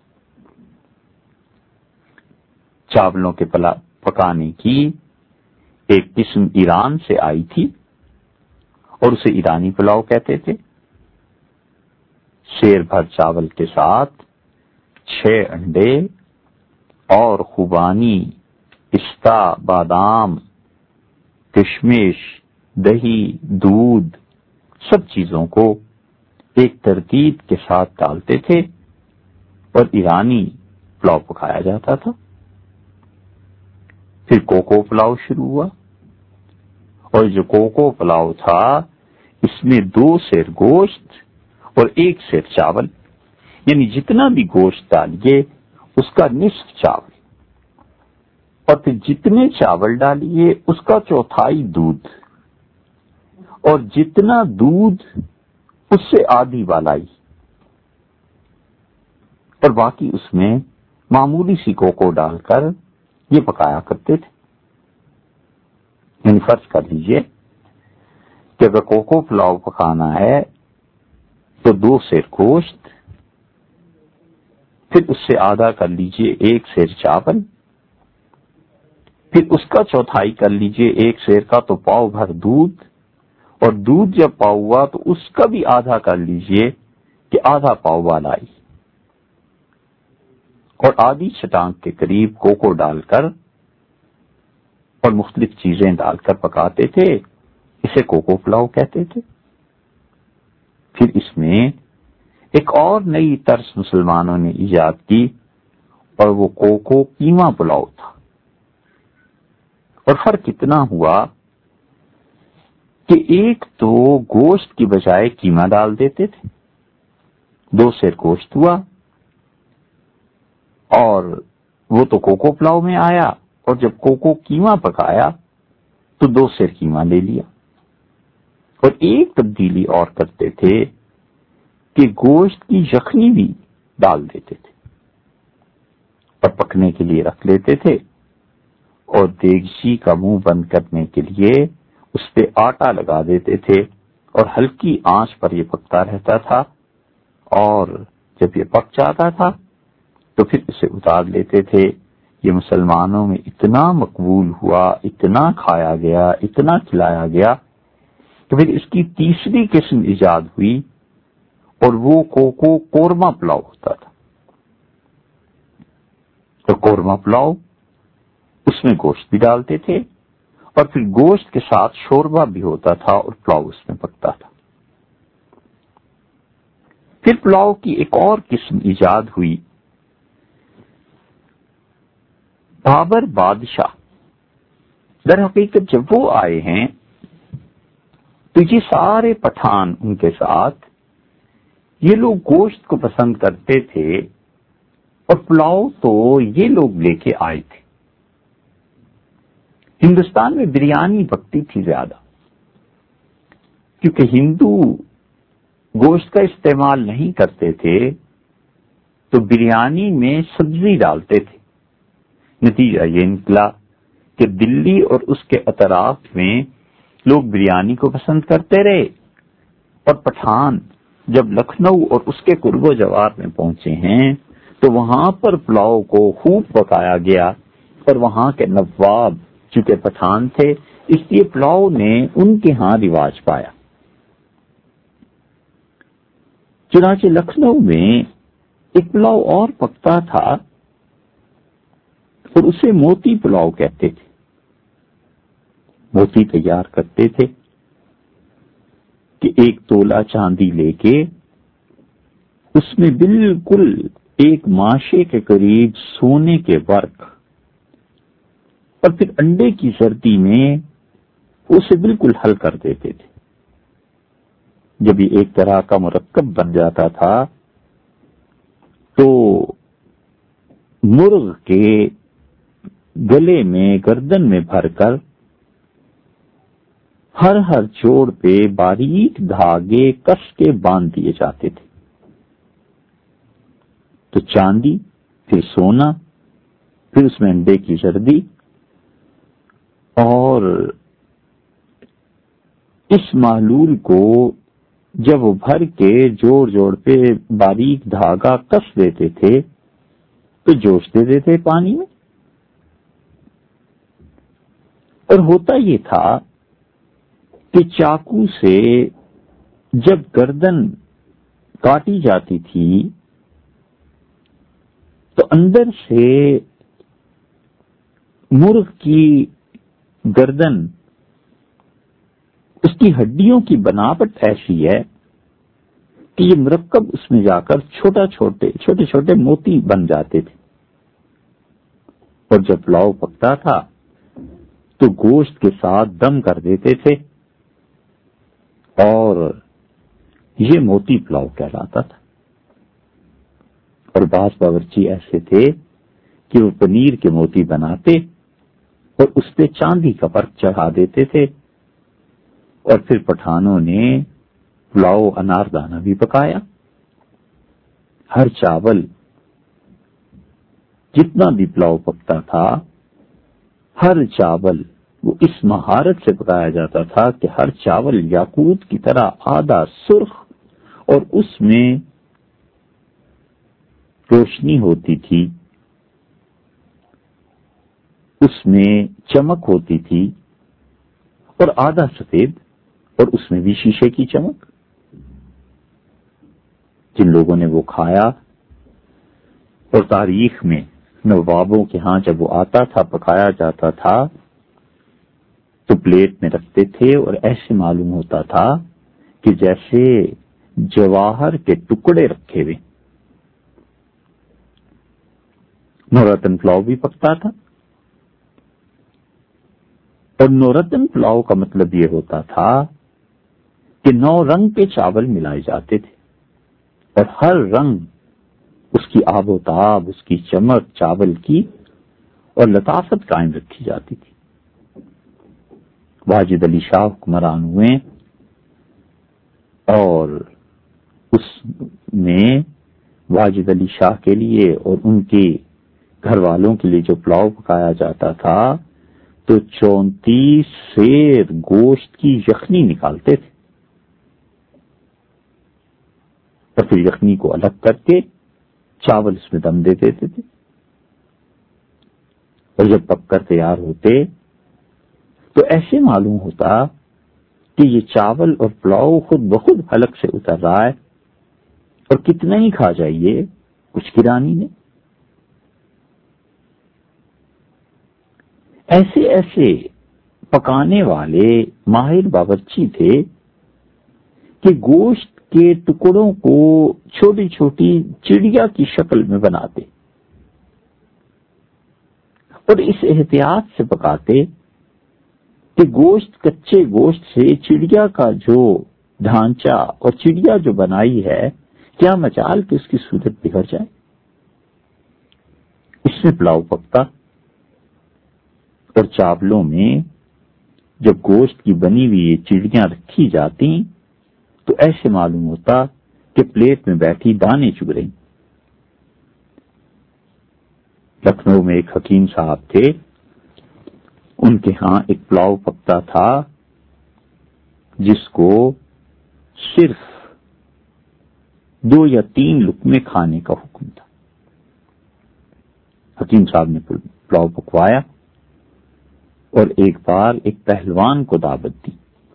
چاولوں کے پکانے کی ایک قسم ایران سے آئی تھی اور اسے ایرانی پلاؤ کہتے تھے۔ سیر بھر چاول کے ساتھ چھ انڈے اور خوبانی، پستہ، بادام، کشمش، دہی، دودھ، سب چیزوں کو ایک ترتیب کے ساتھ ڈالتے تھے اور ایرانی پلاؤ پکایا جاتا تھا۔ پھر کوکو پلاؤ شروع ہوا، اور جو کوکو پلاؤ تھا اس میں دو سیر گوشت اور ایک سیر چاول، یعنی جتنا بھی گوشت ڈالیے اس کا نصف چاول، اور پھر جتنے چاول ڈالیے اس کا چوتھائی دودھ، اور جتنا دودھ اس سے آدھی بالائی، اور باقی اس میں معمولی سی کوکو ڈال کر یہ پکایا کرتے تھے۔ یعنی فرض کر لیجئے کہ اگر کوکو پلاؤ پکانا ہے تو دو سیر گوشت، پھر اس سے آدھا کر لیجئے ایک سیر چاول، پھر اس کا چوتھائی کر لیجئے ایک سیر کا تو پاؤ بھر دودھ، اور دودھ جب پاؤ ہوا تو اس کا بھی آدھا کر لیجئے کہ آدھا پاؤ والائی، اور آدھی چھٹانک کے قریب کوکو ڈال کر اور مختلف چیزیں ڈال کر پکاتے تھے، اسے کوکو پلاؤ کہتے تھے۔ پھر اس میں ایک اور نئی طرز مسلمانوں نے ایجاد کی، اور وہ کوکو قیمہ پلاؤ تھا۔ اور فرق اتنا ہوا کہ ایک تو گوشت کی بجائے قیمہ ڈال دیتے تھے، دو سیر گوشت ہوا، اور وہ تو کوکو پلاؤ میں آیا، اور جب کوکو قیمہ پکایا تو دو سیر قیمہ لے لیا۔ اور ایک تبدیلی اور کرتے تھے کہ گوشت کی یخنی بھی ڈال دیتے تھے اور پکنے کے لیے رکھ لیتے تھے، اور دیگچی کا منہ بند کرنے کے لیے اس پہ آٹا لگا دیتے تھے، اور ہلکی آنچ پر یہ پکتا رہتا تھا، اور جب یہ پک جاتا تھا تو پھر اسے اتار لیتے تھے۔ یہ مسلمانوں میں اتنا مقبول ہوا، اتنا کھایا گیا، اتنا کھلایا گیا کہ پھر اس کی تیسری قسم ایجاد ہوئی، اور وہ کوکو قورمہ پلاؤ ہوتا تھا۔ تو قورمہ پلاؤ اس میں گوشت بھی ڈالتے تھے، اور پھر گوشت کے ساتھ شوربہ بھی ہوتا تھا، اور پلاؤ اس میں پکتا تھا۔ پھر پلاؤ کی ایک اور قسم ایجاد ہوئی۔ بابر بادشاہ در حقیقت جب وہ آئے ہیں تو یہ سارے پٹھان ان کے ساتھ، یہ لوگ گوشت کو پسند کرتے تھے، اور پلاؤ تو یہ لوگ لے کے آئے تھے۔ ہندوستان میں بریانی پکتی تھی زیادہ، کیونکہ ہندو گوشت کا استعمال نہیں کرتے تھے تو بریانی میں سبزی ڈالتے تھے۔ نتیجہ یہ نکلا کہ دلی اور اس کے اطراف میں لوگ بریانی کو پسند کرتے رہے، اور پٹھان جب لکھنؤ اور اس کے قرب و جوار میں پہنچے ہیں تو وہاں پر پلاؤ کو خوب پکایا گیا، اور وہاں کے نواب چونکہ پٹھان تھے اس لیے پلاؤ نے ان کے ہاں رواج پایا۔ چنانچہ لکھنؤ میں ایک پلاؤ اور پکتا تھا، اور اسے موتی پلاؤ کہتے تھے۔ موتی تیار کرتے تھے کہ ایک تولہ چاندی لے کے اس میں بالکل ایک ماشے کے قریب سونے کے ورق اور پھر انڈے کی سردی میں اسے بالکل حل کر دیتے تھے. جب یہ ایک طرح کا مرکب بن جاتا تھا تو مرغ کے گلے میں گردن میں بھر کر ہر ہر چوڑ پہ باریک دھاگے کس کے باندھ دیے جاتے تھے. تو چاندی، پھر سونا، پھر اس میں انڈے کی زردی، اور اس محلول کو جب وہ بھر کے جوڑ جوڑ پہ باریک دھاگا کس دیتے تھے تو جوش دے دیتے پانی میں. اور ہوتا یہ تھا کہ چاقو سے جب گردن کاٹی جاتی تھی تو اندر سے مرغ کی گردن، اس کی ہڈیوں کی بناوٹ ایسی ہے کہ یہ مرکب اس میں جا کر چھوٹا چھوٹے چھوٹے چھوٹے موتی بن جاتے تھے. اور جب پلاؤ پکتا تھا تو گوشت کے ساتھ دم کر دیتے تھے اور یہ موتی پلاؤ کہلاتا تھا. اور بعض باورچی ایسے تھے کہ وہ پنیر کے موتی بناتے اور اس پہ چاندی کا ورق چڑھا دیتے تھے. اور پھر پٹھانوں نے پلاؤ اناردانہ بھی پکایا. ہر چاول جتنا بھی پلاؤ پکتا تھا، ہر چاول وہ اس مہارت سے پکایا جاتا تھا کہ ہر چاول یاقوت کی طرح آدھا سرخ اور اس میں روشنی ہوتی تھی، اس میں چمک ہوتی تھی، اور آدھا سفید اور اس میں بھی شیشے کی چمک. جن لوگوں نے وہ کھایا، اور تاریخ میں نوابوں کے ہاں جب وہ آتا تھا پکایا جاتا تھا تو پلیٹ میں رکھتے تھے اور ایسے معلوم ہوتا تھا کہ جیسے جواہر کے ٹکڑے رکھے ہوئے. نورتن پلاؤ بھی پکتا تھا، اور نورتن پلاؤ کا مطلب یہ ہوتا تھا کہ نو رنگ کے چاول ملائے جاتے تھے اور ہر رنگ اس کی آب و تاب، اس کی چمک چاول کی اور لطافت قائم رکھی جاتی تھی. واجد علی شاہ حکمران ہوئے اور اس میں واجد علی شاہ کے لیے اور ان کے گھر والوں کے لیے جو پلاؤ پکایا جاتا تھا تو چونتیس سیر گوشت کی یخنی نکالتے تھے اور پھر یخنی کو الگ کر کے چاول اس میں دم دے دیتے تھے. اور جب پک کر تیار ہوتے تو ایسے معلوم ہوتا کہ یہ چاول اور پلاؤ خود بخود حلق سے اتر رہا ہے، اور کتنا ہی کھا جائیے کچھ گرانی نے. ایسے ایسے پکانے والے ماہر باورچی تھے کہ گوشت کے ٹکڑوں کو چھوٹی چھوٹی چڑیا کی شکل میں بناتے اور اس احتیاط سے پکاتے کہ گوشت کچے گوشت سے چڑیا کا جو ڈھانچہ اور چڑیا جو بنائی ہے کیا مجال کہ اس کی صورت بگڑ جائے. اس میں پلاؤ پکتا اور چاولوں میں جب گوشت کی بنی ہوئی یہ چڑیاں رکھی جاتی تو ایسے معلوم ہوتا کہ پلیٹ میں بیٹھی دانے چگ رہی. لکھنؤ میں ایک حکیم صاحب تھے، ان کے ہاں ایک پلاؤ پکتا تھا جس کو صرف دو یا تین لقمے کھانے کا حکم تھا. حکیم صاحب نے پلاؤ پکوایا اور ایک بار ایک پہلوان کو دعوت دی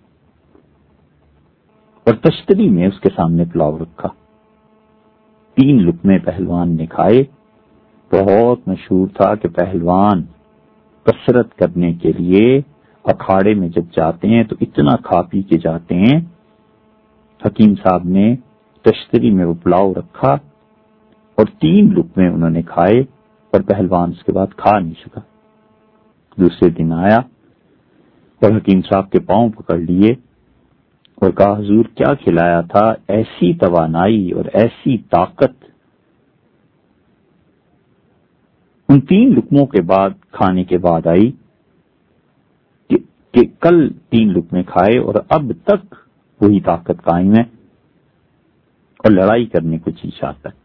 اور تشتری میں اس کے سامنے پلاؤ رکھا. تین لقمے پہلوان نے کھائے. بہت مشہور تھا کہ پہلوان کسرت کرنے کے لیے اکھاڑے میں جب جاتے ہیں تو اتنا کھا پی کے جاتے ہیں. حکیم صاحب نے تشتری میں وہ پلاؤ رکھا اور تین لقمے انہوں نے کھائے اور پہلوان اس کے بعد کھا نہیں سکا. دوسرے دن آیا اور حکیم صاحب کے پاؤں پکڑ لیے اور کہا حضور کیا کھلایا تھا؟ ایسی توانائی اور ایسی طاقت ان تین لقموں کے بعد کھانے کے بعد آئی کہ, کہ کل تین لقمے کھائے اور اب تک وہی طاقت قائم ہے اور لڑائی کرنے کو جی چاہتا ہے۔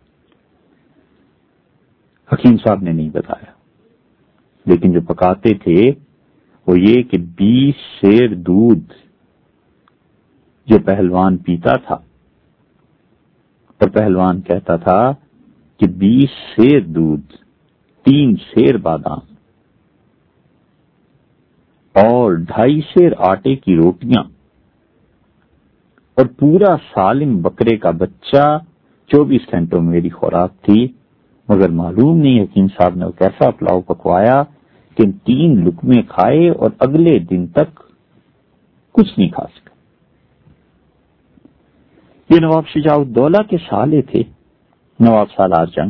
حکیم صاحب نے نہیں بتایا، لیکن جو پکاتے تھے وہ یہ کہ بیس سیر دودھ جو پہلوان پیتا تھا، اور پہلوان کہتا تھا کہ بیس سیر دودھ، تین سیر بادام اور ڈھائی سیر آٹے کی روٹیاں اور پورا سالم بکرے کا بچہ چوبیس گھنٹوں میں میری خوراک تھی۔ مگر معلوم نہیں حکیم صاحب نے وہ کیسا پلاؤ پکوایا کہ تین لقمے کھائے اور اگلے دن تک کچھ نہیں کھا سکا۔ یہ نواب شجاع الدولہ کے سالے تھے، نواب سالار جنگ۔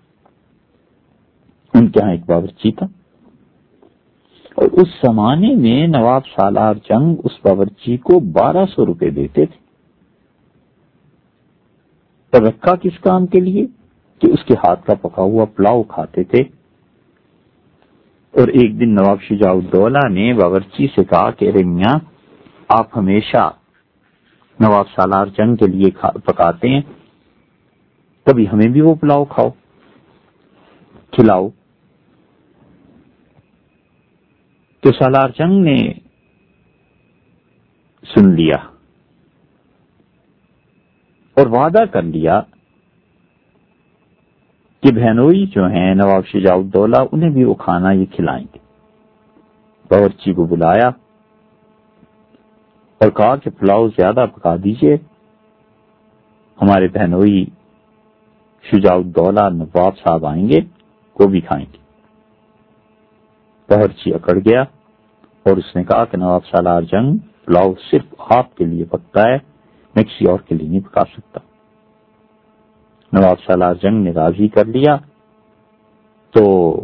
ان کے ہاں ایک باورچی تھا اور اس زمانے میں نواب سالار جنگ اس باورچی کو بارہ سو روپے دیتے تھے، اور رکھا کس کام کے لیے کہ اس کے ہاتھ کا پکا ہوا پلاؤ کھاتے تھے۔ اور ایک دن نواب شجاع الدولہ نے باورچی سے کہا کہ ارے میاں آپ ہمیشہ نواب سالار جنگ کے لیے پکاتے ہیں، کبھی ہمیں بھی وہ پلاؤ کھاؤ کھلاؤ۔ تو سالار جنگ نے سن لیا اور وعدہ کر لیا کہ بہنوئی جو ہیں نواب شجاع الدولہ انہیں بھی وہ کھانا یہ کھلائیں گے۔ باورچی کو بلایا اور کہا کہ پلاؤ زیادہ پکا دیجئے، ہمارے بہنوئی شجاع الدولہ نواب صاحب آئیں گے، وہ بھی کھائیں گے۔ باورچی اکڑ گیا اور اس نے کہا کہ نواب سالار جنگ پلاؤ صرف آپ کے لیے پکتا ہے، میں کسی اور کے لیے نہیں پکا سکتا۔ نواب سالار جنگ نے راضی کر لیا تو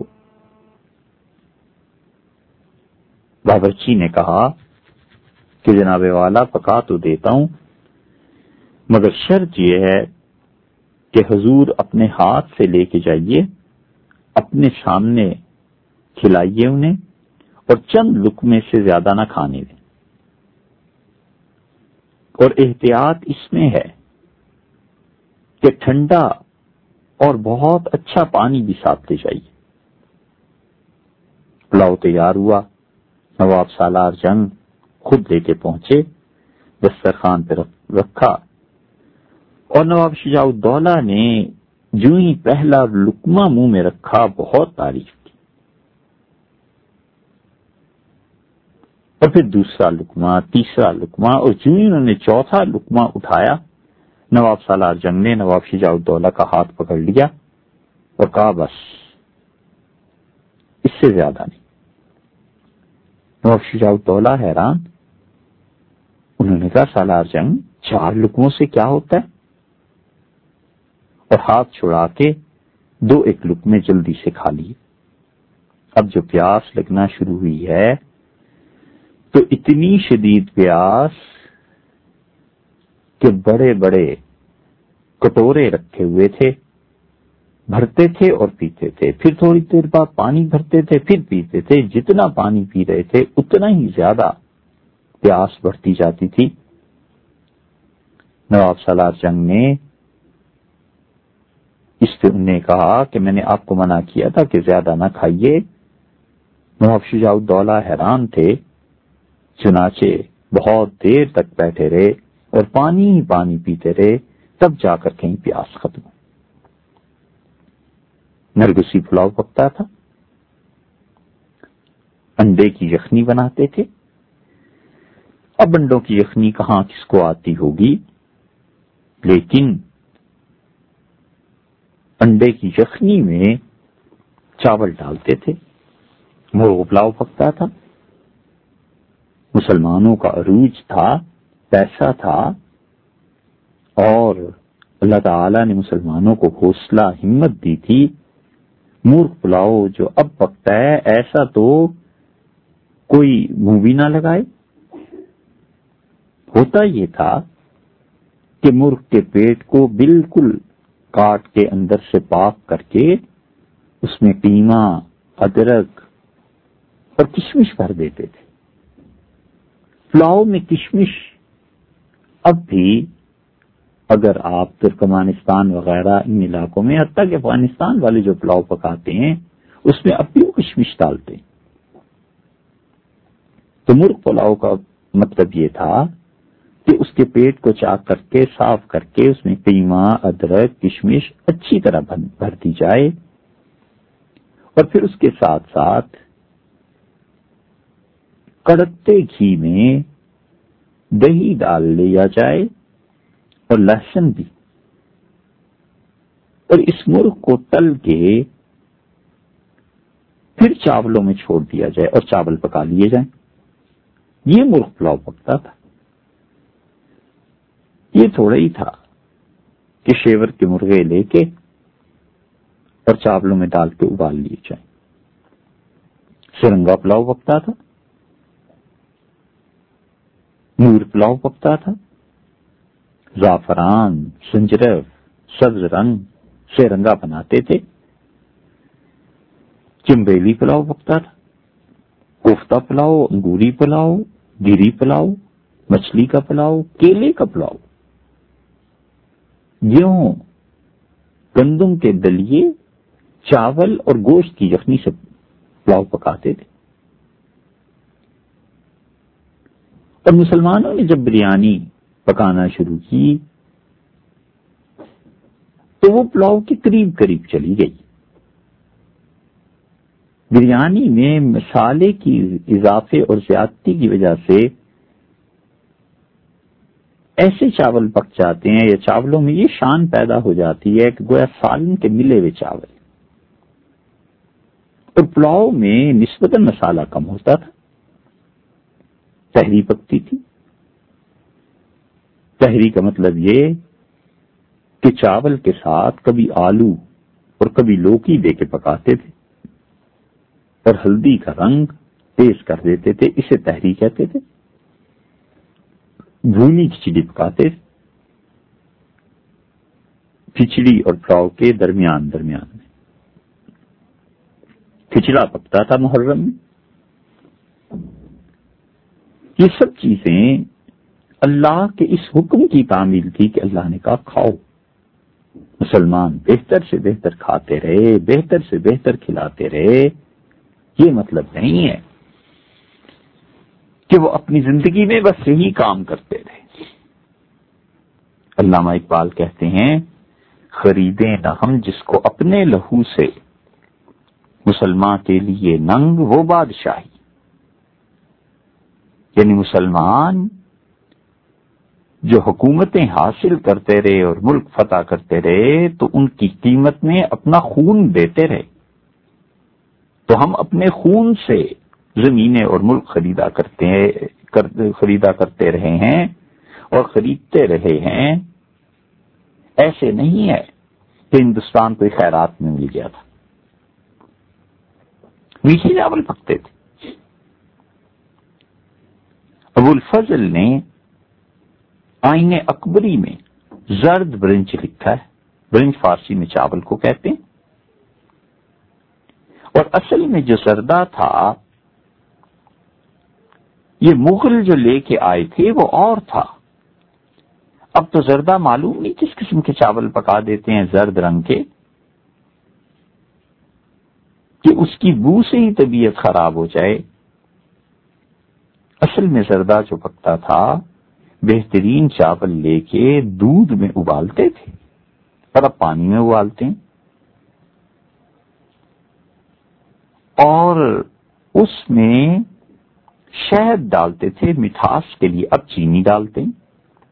باورچی نے کہا کہ جناب والا پکا تو دیتا ہوں، مگر شرط یہ ہے کہ حضور اپنے ہاتھ سے لے کے جائیے، اپنے سامنے کھلائیے انہیں، اور چند لقمے سے زیادہ نہ کھانے دیں، اور احتیاط اس میں ہے کہ ٹھنڈا اور بہت اچھا پانی بھی ساتھ لے جائیے۔ پلاؤ تیار ہوا، نواب سالار جنگ خود لے کے پہنچے، دسترخوان پہ رکھا، اور نواب شجاع الدولہ نے جو ہی پہلا لقمہ منہ میں رکھا بہت تعریف کی، اور پھر دوسرا لقمہ، تیسرا لقمہ، اور جو ہی انہوں نے چوتھا لقمہ اٹھایا، نواب سالار جنگ نے نواب شجاع الدولہ کا ہاتھ پکڑ لیا اور کہا بس اس سے زیادہ نہیں۔ نواب شجاع الدولہ حیران، انہوں نے کہا سالار جنگ چار لقموں سے کیا ہوتا ہے، اور ہاتھ چھڑا کے دو ایک لقمے جلدی سے کھا لیے۔ اب جو پیاس لگنا شروع ہوئی ہے تو اتنی شدید پیاس کہ بڑے بڑے کٹورے رکھے ہوئے تھے، بھرتے تھے اور پیتے تھے، پھر تھوڑی دیر بعد پانی بھرتے تھے پھر پیتے تھے، جتنا پانی پی رہے تھے اتنا ہی زیادہ پیاس بڑھتی جاتی تھی۔ نواب سالار جنگ نے اس پہ انہیں کہا کہ میں نے آپ کو منع کیا تھا کہ زیادہ نہ کھائیے۔ نواب شجاع الدولہ حیران تھے، چنانچہ بہت دیر تک بیٹھے رہے اور پانی ہی پانی پیتے رہے، تب جا کر کہیں پیاس ختم۔ نرگسی پلاؤ پکتا تھا، انڈے کی یخنی بناتے تھے۔ اب انڈوں کی یخنی کہاں کس کو آتی ہوگی، لیکن انڈے کی یخنی میں چاول ڈالتے تھے۔ مرغ پلاؤ پکتا تھا، مسلمانوں کا عروج تھا، پیسہ تھا، اور اللہ تعالی نے مسلمانوں کو حوصلہ ہمت دی تھی۔ مرغ پلاؤ جو اب پکتا ہے ایسا تو کوئی منہ بھی نہ لگائے۔ ہوتا یہ تھا کہ مرغ کے پیٹ کو بالکل کاٹ کے اندر سے پاک کر کے اس میں قیمہ، ادرک اور کشمش بھر دیتے تھے۔ پلاؤ میں کشمش اب بھی اگر آپ ترکمانستان وغیرہ ان علاقوں میں، حتیٰ کہ افغانستان والے جو پلاؤ پکاتے ہیں اس میں اب بھی وہ کشمش ڈالتے ہیں۔ تو مرغ پلاؤ کا مطلب یہ تھا کہ اس کے پیٹ کو چاک کر کے صاف کر کے اس میں قیمہ، ادرک، کشمش اچھی طرح بھر دی جائے، اور پھر اس کے ساتھ ساتھ کڑکتے گھی میں دہی ڈال لیا جائے اور لہسن بھی، اور اس مرغ کو تل کے پھر چاولوں میں چھوڑ دیا جائے اور چاول پکا لیے جائیں۔ یہ مرغ پلاؤ پکتا تھا۔ یہ تھوڑا ہی تھا کہ شیور کے مرغے لے کے اور چاولوں میں ڈال کے ابال لیے جائیں۔ سرنگا پلاؤ پکتا تھا، نور پلاؤ پکتا تھا، زعفران، سنجرف، سبز رنگ سے رنگا بناتے تھے، چمبیلی پلاؤ پکتا تھا، کوفتہ پلاؤ، انگوری پلاؤ، گری پلاؤ، مچھلی کا پلاؤ، کیلے کا پلاؤ، گیہوں، گندم کے دلیے، چاول اور گوشت کی یخنی سے پلاؤ پکاتے تھے۔ اور مسلمانوں نے جب بریانی پکانا شروع کی تو وہ پلاؤ کے قریب قریب چلی گئی۔ بریانی میں مسالے کی اضافے اور زیادتی کی وجہ سے ایسے چاول پک جاتے ہیں یا چاولوں میں یہ شان پیدا ہو جاتی ہے کہ گویا سالن کے ملے ہوئے چاول، اور پلاؤ میں نسبتاً مسالہ کم ہوتا تھا، تہری پکتی تھی۔ تہری کا مطلب یہ کہ چاول کے ساتھ کبھی آلو اور کبھی لوکی دے کے پکاتے تھے اور ہلدی کا رنگ تیز کر دیتے تھے، اسے تہری کہتے تھے۔ بھونی کھچڑی پکاتے تھے، کھچڑی اور پلاؤ کے درمیان درمیان میں کھچڑا پکتا تھا محرم میں۔ یہ سب چیزیں اللہ کے اس حکم کی تعمیل تھی کہ اللہ نے کہا کھاؤ۔ مسلمان بہتر سے بہتر کھاتے رہے، بہتر سے بہتر کھلاتے رہے۔ یہ مطلب نہیں ہے کہ وہ اپنی زندگی میں بس یہی کام کرتے رہے۔ علامہ اقبال کہتے ہیں، خریدیں نہ ہم جس کو اپنے لہو سے، مسلمان کے لیے ننگ وہ بادشاہی۔ یعنی مسلمان جو حکومتیں حاصل کرتے رہے اور ملک فتح کرتے رہے تو ان کی قیمت میں اپنا خون دیتے رہے۔ تو ہم اپنے خون سے زمینیں اور ملک خریدا کرتے ہیں خریدا کرتے رہے ہیں اور خریدتے رہے ہیں۔ ایسے نہیں ہے کہ ہندوستان کو خیرات میں مل گیا تھا۔ میٹھے چاول پکتے تھے۔ ابو الفضل نے آئین اکبری میں زرد برنج لکھا ہے۔ برنج فارسی میں چاول کو کہتے ہیں، اور اصل میں جو زردہ تھا یہ مغل جو لے کے آئے تھے وہ اور تھا۔ اب تو زردہ معلوم نہیں کس قسم کے چاول پکا دیتے ہیں زرد رنگ کے کہ اس کی بو سے ہی طبیعت خراب ہو جائے۔ اصل میں زردہ جو پکتا تھا بہترین چاول لے کے دودھ میں ابالتے تھے، اور اب پانی میں ابالتے ہیں، اور اس میں شہد ڈالتے تھے مٹھاس کے لیے، اب چینی ڈالتے ہیں،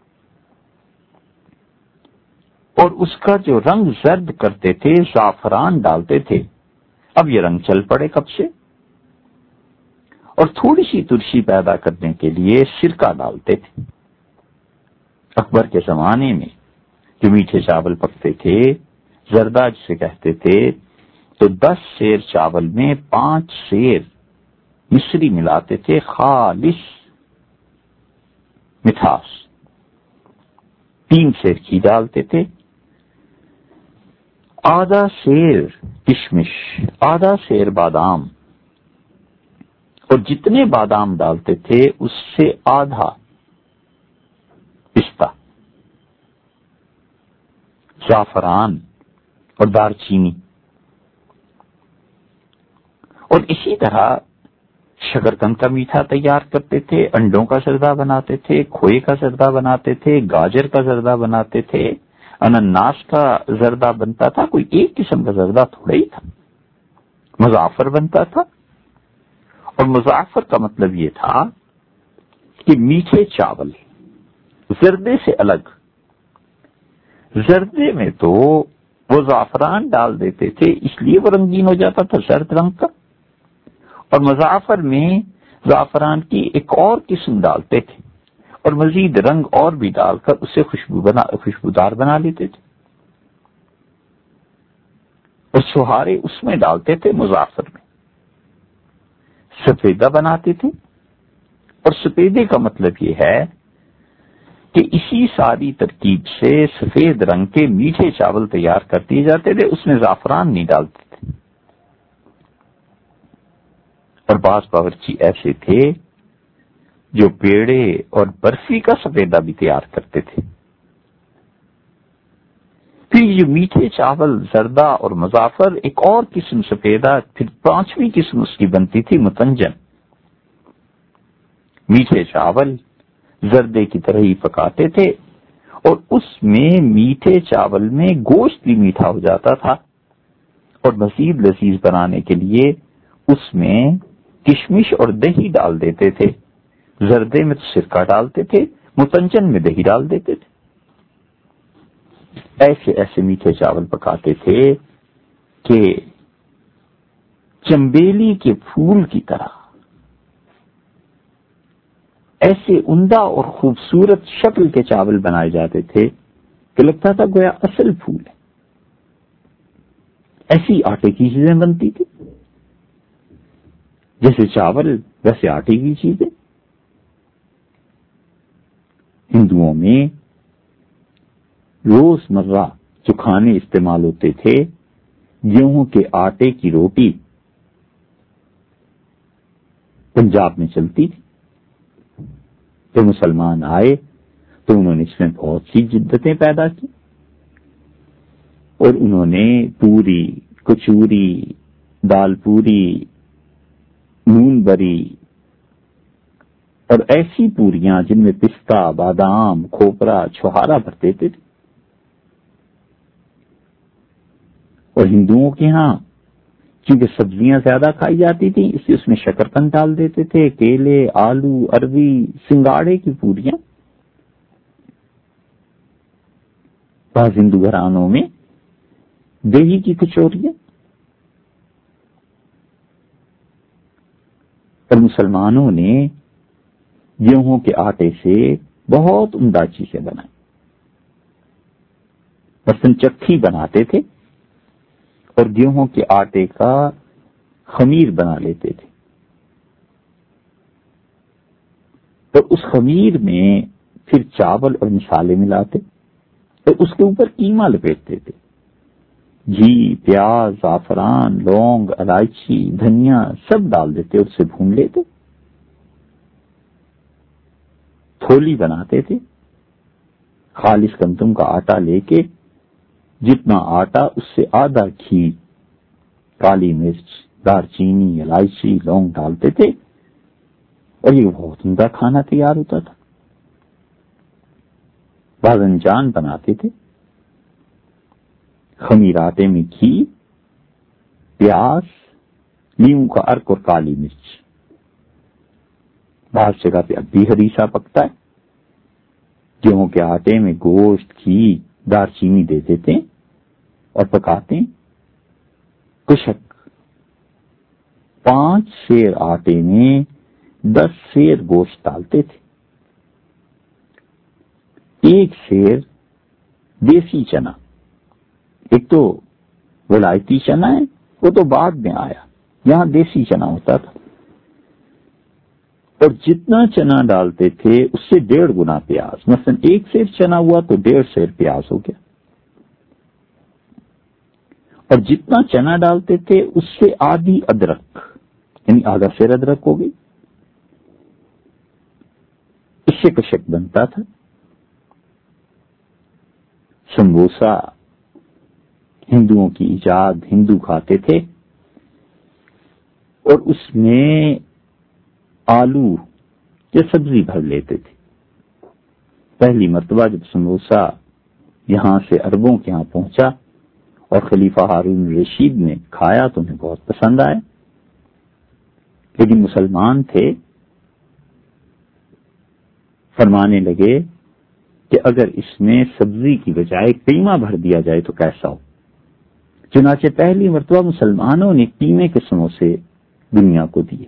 اور اس کا جو رنگ زرد کرتے تھے زعفران ڈالتے تھے، اب یہ رنگ چل پڑے کب سے، اور تھوڑی سی ترشی پیدا کرنے کے لیے سرکہ ڈالتے تھے۔ اکبر کے زمانے میں جو میٹھے چاول پکتے تھے، زردہ جسے کہتے تھے، تو دس سیر چاول میں پانچ سیر مصری ملاتے تھے، خالص مٹھاس، تین سیر گھی ڈالتے تھے، آدھا سیر کشمش، آدھا سیر بادام، اور جتنے بادام ڈالتے تھے اس سے آدھا پستہ، زعفران اور دار چینی، اور اسی طرح شکرکند کا میٹھا تیار کرتے تھے، انڈوں کا زردہ بناتے تھے، کھوئے کا زردہ بناتے تھے، گاجر کا زردہ بناتے تھے، انناس کا زردہ بنتا تھا، کوئی ایک قسم کا زردہ تھوڑا ہی تھا، مزعفر بنتا تھا، اور مزعفر کا مطلب یہ تھا کہ میٹھے چاول زردے سے الگ، زردے میں تو وہ زعفران ڈال دیتے تھے اس لیے وہ رنگین ہو جاتا تھا، زرد رنگ کا، اور مزعفر میں زعفران کی ایک اور قسم ڈالتے تھے اور مزید رنگ اور بھی ڈال کر اسے خوشبو بنا خوشبودار بنا لیتے تھے، اور چھہارے اس میں ڈالتے تھے، مزعفر میں سفیدہ بناتے تھے، اور سفیدے کا مطلب یہ ہے کہ اسی ساری ترکیب سے سفید رنگ کے میٹھے چاول تیار کر دیے جاتے تھے، اس میں زعفران نہیں ڈالتے تھے۔ اور بعض باورچی ایسے تھے جو پیڑے اور برفی کا سفیدہ بھی تیار کرتے تھے۔ پھر یہ میٹھے چاول، زردہ اور مزعفر، ایک اور قسم سفیدہ، پھر پانچویں قسم اس کی بنتی تھی متنجن۔ میٹھے چاول زردے کی طرح ہی پکاتے تھے، اور اس میں میٹھے چاول میں گوشت بھی میٹھا ہو جاتا تھا، اور مزید لذیذ بنانے کے لیے اس میں کشمش اور دہی ڈال دیتے تھے۔ زردے میں تو سرکہ ڈالتے تھے، متنجن میں دہی ڈال دیتے تھے۔ ایسے ایسے میٹھے چاول پکاتے تھے کہ چنبیلی کے پھول کی طرح ایسے عمدہ اور خوبصورت شکل کے چاول بنائے جاتے تھے کہ لگتا تھا گویا اصل پھول ہے۔ ایسی آٹے کی چیزیں بنتی تھی، جیسے چاول ویسے آٹے کی چیزیں۔ ہندوؤں میں روز مرہ جو کھانے استعمال ہوتے تھے، گیہوں کے آٹے کی روٹی پنجاب میں چلتی تھی۔ تو مسلمان آئے تو انہوں نے اس میں بہت سی جدتیں پیدا کی، اور انہوں نے پوری، کچوری، دال پوری، نون بری اور ایسی پوریاں جن میں پستہ، بادام، کھوپرا، چھہارا بھر دیتے تھے۔ اور ہندوؤں کے ہاں کیونکہ سبزیاں زیادہ کھائی جاتی تھیں، اس لیے اس میں شکرکند ڈال دیتے تھے، کیلے، آلو، اروی، سنگاڑے کی پوریاں۔ بعض ہندو گھرانوں میں دہی کی کچوریاں، اور مسلمانوں نے گیہوں کے آٹے سے بہت عمدہ چیزیں بنائی۔ مثلاً چکھی بناتے تھے اور گیہوں کے آٹے کا خمیر بنا لیتے تھے، اور اس خمیر میں پھر چاول اور مسالے ملاتے اور اس کے اوپر قیمہ لپیٹتے تھے، گھی، پیاز، زعفران، لونگ، الائچی، دھنیا سب ڈال دیتے اور اسے بھون لیتے۔ تھولی بناتے تھے، خالص گندم کا آٹا لے کے جتنا آٹا اس سے آدھا گھی، کالی مرچ، دار چینی، الائچی، لونگ ڈالتے تھے، اور یہ بہت عمدہ کھانا تیار ہوتا تھا۔ بازنجان بناتے تھے، خمیر آٹے میں گھی، پیاز، لیموں کا ارک اور کالی مرچ۔ بعض جگہ پہ اب بھی ہریسہ پکتا ہے، گیہوں کے آٹے میں گوشت، گھی، دار چینی دے دیتے ہیں اور پکاتے ہیں۔ کشک، پانچ سیر آٹے میں دس سیر گوشت ڈالتے تھے۔ ایک سیر دیسی چنا، ایک تو ولایتی چنا ہے وہ تو بعد میں آیا، یہاں دیسی چنا ہوتا تھا، اور جتنا چنا ڈالتے تھے اس سے ڈیڑھ گنا پیاز، مثلا ایک سیر چنا ہوا تو ڈیڑھ سیر پیاز ہو گیا، اور جتنا چنا ڈالتے تھے اس سے آدھی ادرک، یعنی آدھا سیر ادرک ہو گئی، اس سے کشک بنتا تھا۔ سمبوسا ہندوؤں کی ایجاد، ہندو کھاتے تھے، اور اس میں آلو یا سبزی بھر لیتے تھے۔ پہلی مرتبہ جب سموسا یہاں سے عربوں کے ہاں پہنچا اور خلیفہ ہارون رشید نے کھایا تو انہیں بہت پسند آیا، لیکن مسلمان تھے، فرمانے لگے کہ اگر اس میں سبزی کی بجائے قیمہ بھر دیا جائے تو کیسا ہو۔ چنانچہ پہلی مرتبہ مسلمانوں نے قیمے کے سموسے دنیا کو دیے،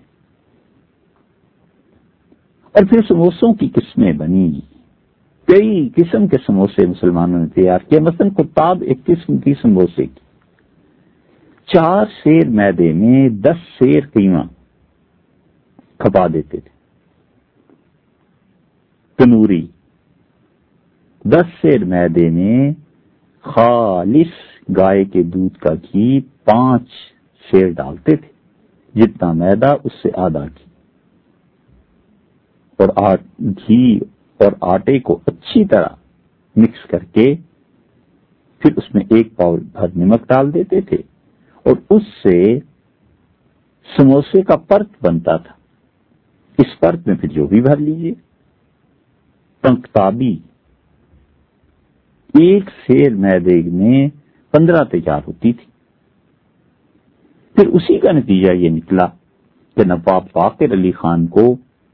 اور پھر سموسوں کی قسمیں بنی، کئی قسم کے سموسے مسلمانوں نے تیار کیے۔ مثلا کتاب ایک قسم کی سموسے کی، چار سیر میدے میں دس سیر قیمہ کھپا دیتے تھے، تنوری، دس سیر میدے میں خالص گائے کے دودھ کا گھی پانچ سیر ڈالتے تھے، جتنا میدا اس سے آدھا گھی، اور گھی اور آٹے کو اچھی طرح مکس کر کے پھر اس میں ایک پاؤ بھر نمک ڈال دیتے تھے، اور اس سے سموسے کا پرت بنتا تھا۔ اس پرت میں پھر جو بھی بھر لیجیے، پنکتابی ایک سیر میدے میں پندرہ تیار ہوتی تھی۔ پھر اسی کا نتیجہ یہ نکلا کہ نواب باقر علی خان کو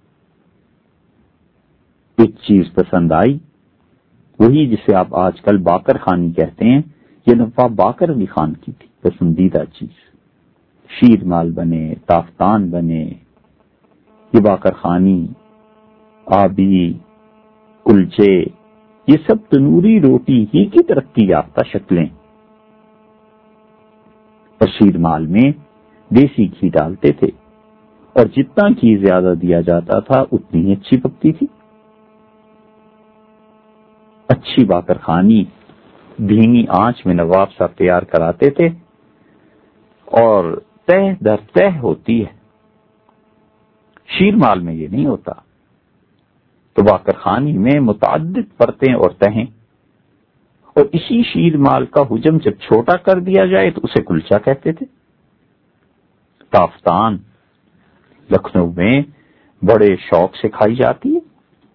ایک چیز پسند آئی، وہی جسے آپ آج کل باقر خانی کہتے ہیں، یہ نواب باقر علی خان کی تھی پسندیدہ چیز۔ شیر مال بنے، تافتان بنے، یہ باقر خانی، آبی، کلچے، یہ سب تنوری روٹی ہی کی ترقی یافتہ شکلیں، اور شیر مال میں دیسی گھی ڈالتے تھے، اور جتنا گھی زیادہ دیا جاتا تھا اتنی ہی اچھی پکتی تھی۔ اچھی باقر خانی دھیمی آنچ میں نواب صاحب تیار کراتے تھے، اور تہ در تہ ہوتی ہے، شیر مال میں یہ نہیں ہوتا۔ تو باقر خانی میں متعدد پرتیں اور تہیں، اور اسی شیر مال کا حجم جب چھوٹا کر دیا جائے تو اسے کلچا کہتے تھے۔ تافتان لکھنؤ میں بڑے شوق سے کھائی جاتی ہے۔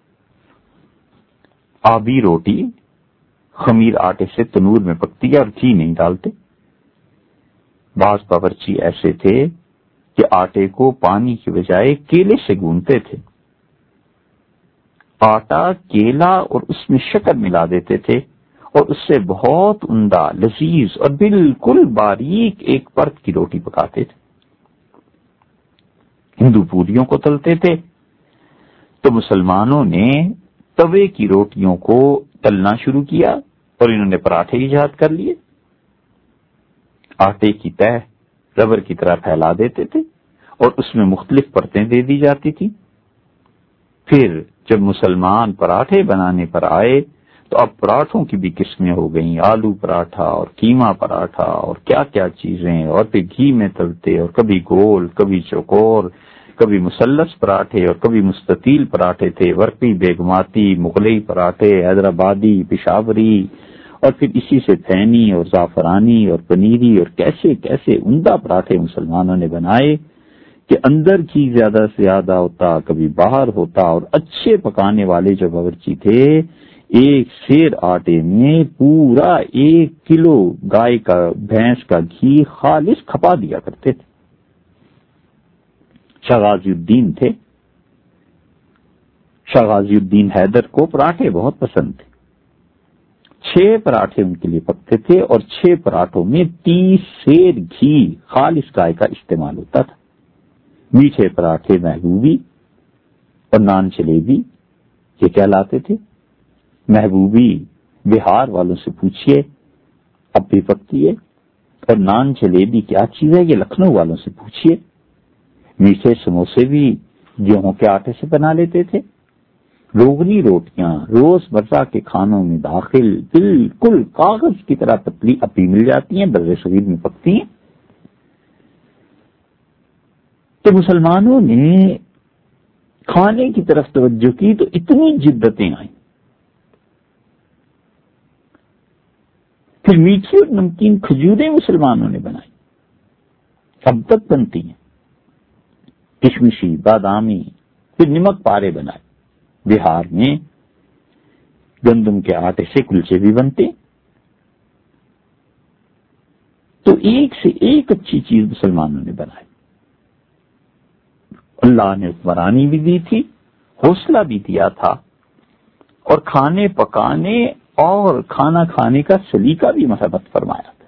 آبی روٹی خمیر آٹے سے تنور میں پکتی ہے اور گھی نہیں ڈالتے۔ بعض باورچی ایسے تھے کہ آٹے کو پانی کی بجائے کیلے سے گوندتے تھے، آٹا، کیلا اور اس میں شکر ملا دیتے تھے، اور اس سے بہت عمدہ، لذیذ اور بالکل باریک ایک پرت کی روٹی پکاتے تھے۔ ہندو پوریوں کو تلتے تھے، تو مسلمانوں نے توے کی روٹیوں کو تلنا شروع کیا، اور انہوں نے پراٹھے ایجاد کر لیے۔ آٹے کی تہ ربر کی طرح پھیلا دیتے تھے، اور اس میں مختلف پرتیں دے دی جاتی تھی۔ پھر جب مسلمان پراٹھے بنانے پر آئے تو اب پراٹھوں کی بھی قسمیں ہو گئیں، آلو پراٹھا اور قیمہ پراٹھا اور کیا کیا چیزیں، اور پھر گھی میں تلتے، اور کبھی گول، کبھی چوکور، کبھی مثلث پراٹھے اور کبھی مستطیل پراٹھے تھے، ورقی، بیگماتی، مغلئی پراٹھے، حیدرآبادی، پشاوری، اور پھر اسی سے تھینی اور زعفرانی اور پنیری، اور کیسے کیسے عمدہ پراٹھے مسلمانوں نے بنائے کہ اندر گھی زیادہ سے زیادہ ہوتا، کبھی باہر ہوتا، اور اچھے پکانے والے جو باورچی تھے ایک سیر آٹے میں پورا ایک کلو گائے کا، بھینس کا گھی خالص کھپا دیا کرتے تھے۔ شاہ غازی الدین تھے، شاہ غازی الدین حیدر کو پراٹھے بہت پسند تھے۔ چھ پراٹھے ان کے لیے پکتے تھے، اور چھ پراٹھوں میں تیس سیر گھی خالص گائے کا استعمال ہوتا تھا۔ میٹھے پراٹھے محبوبی اور نان جلیبی یہ کہلاتے تھے۔ محبوبی بہار والوں سے پوچھئے، اب بھی پکتی ہے، اور نان جلیبی کیا چیز ہے یہ لکھنؤ والوں سے پوچھئے۔ میٹھے سموسے بھی गेहूं کے آٹے سے بنا لیتے تھے. روغنی روٹیاں روز مرہ کے کھانوں میں داخل بالکل کاغذ کی طرح پتلی ابھی مل جاتی ہیں، بر صغیر میں پکتی ہیں. تو مسلمانوں نے کھانے کی طرف توجہ کی تو اتنی جدتیں آئیں. پھر میٹھی اور نمکین کھجوریں مسلمانوں نے بنائی، اب تک بنتی ہیں. کشمشی، بادامی، پھر نمک پارے بنائے. بہار میں گندم کے آٹے سے کلچے بھی بنتے. تو ایک سے ایک اچھی چیز مسلمانوں نے بنائی. اللہ نے حکمرانی بھی دی تھی، حوصلہ بھی دیا تھا، اور کھانے پکانے اور کھانا کھانے کا سلیقہ بھی مرحمت فرمایا تھا.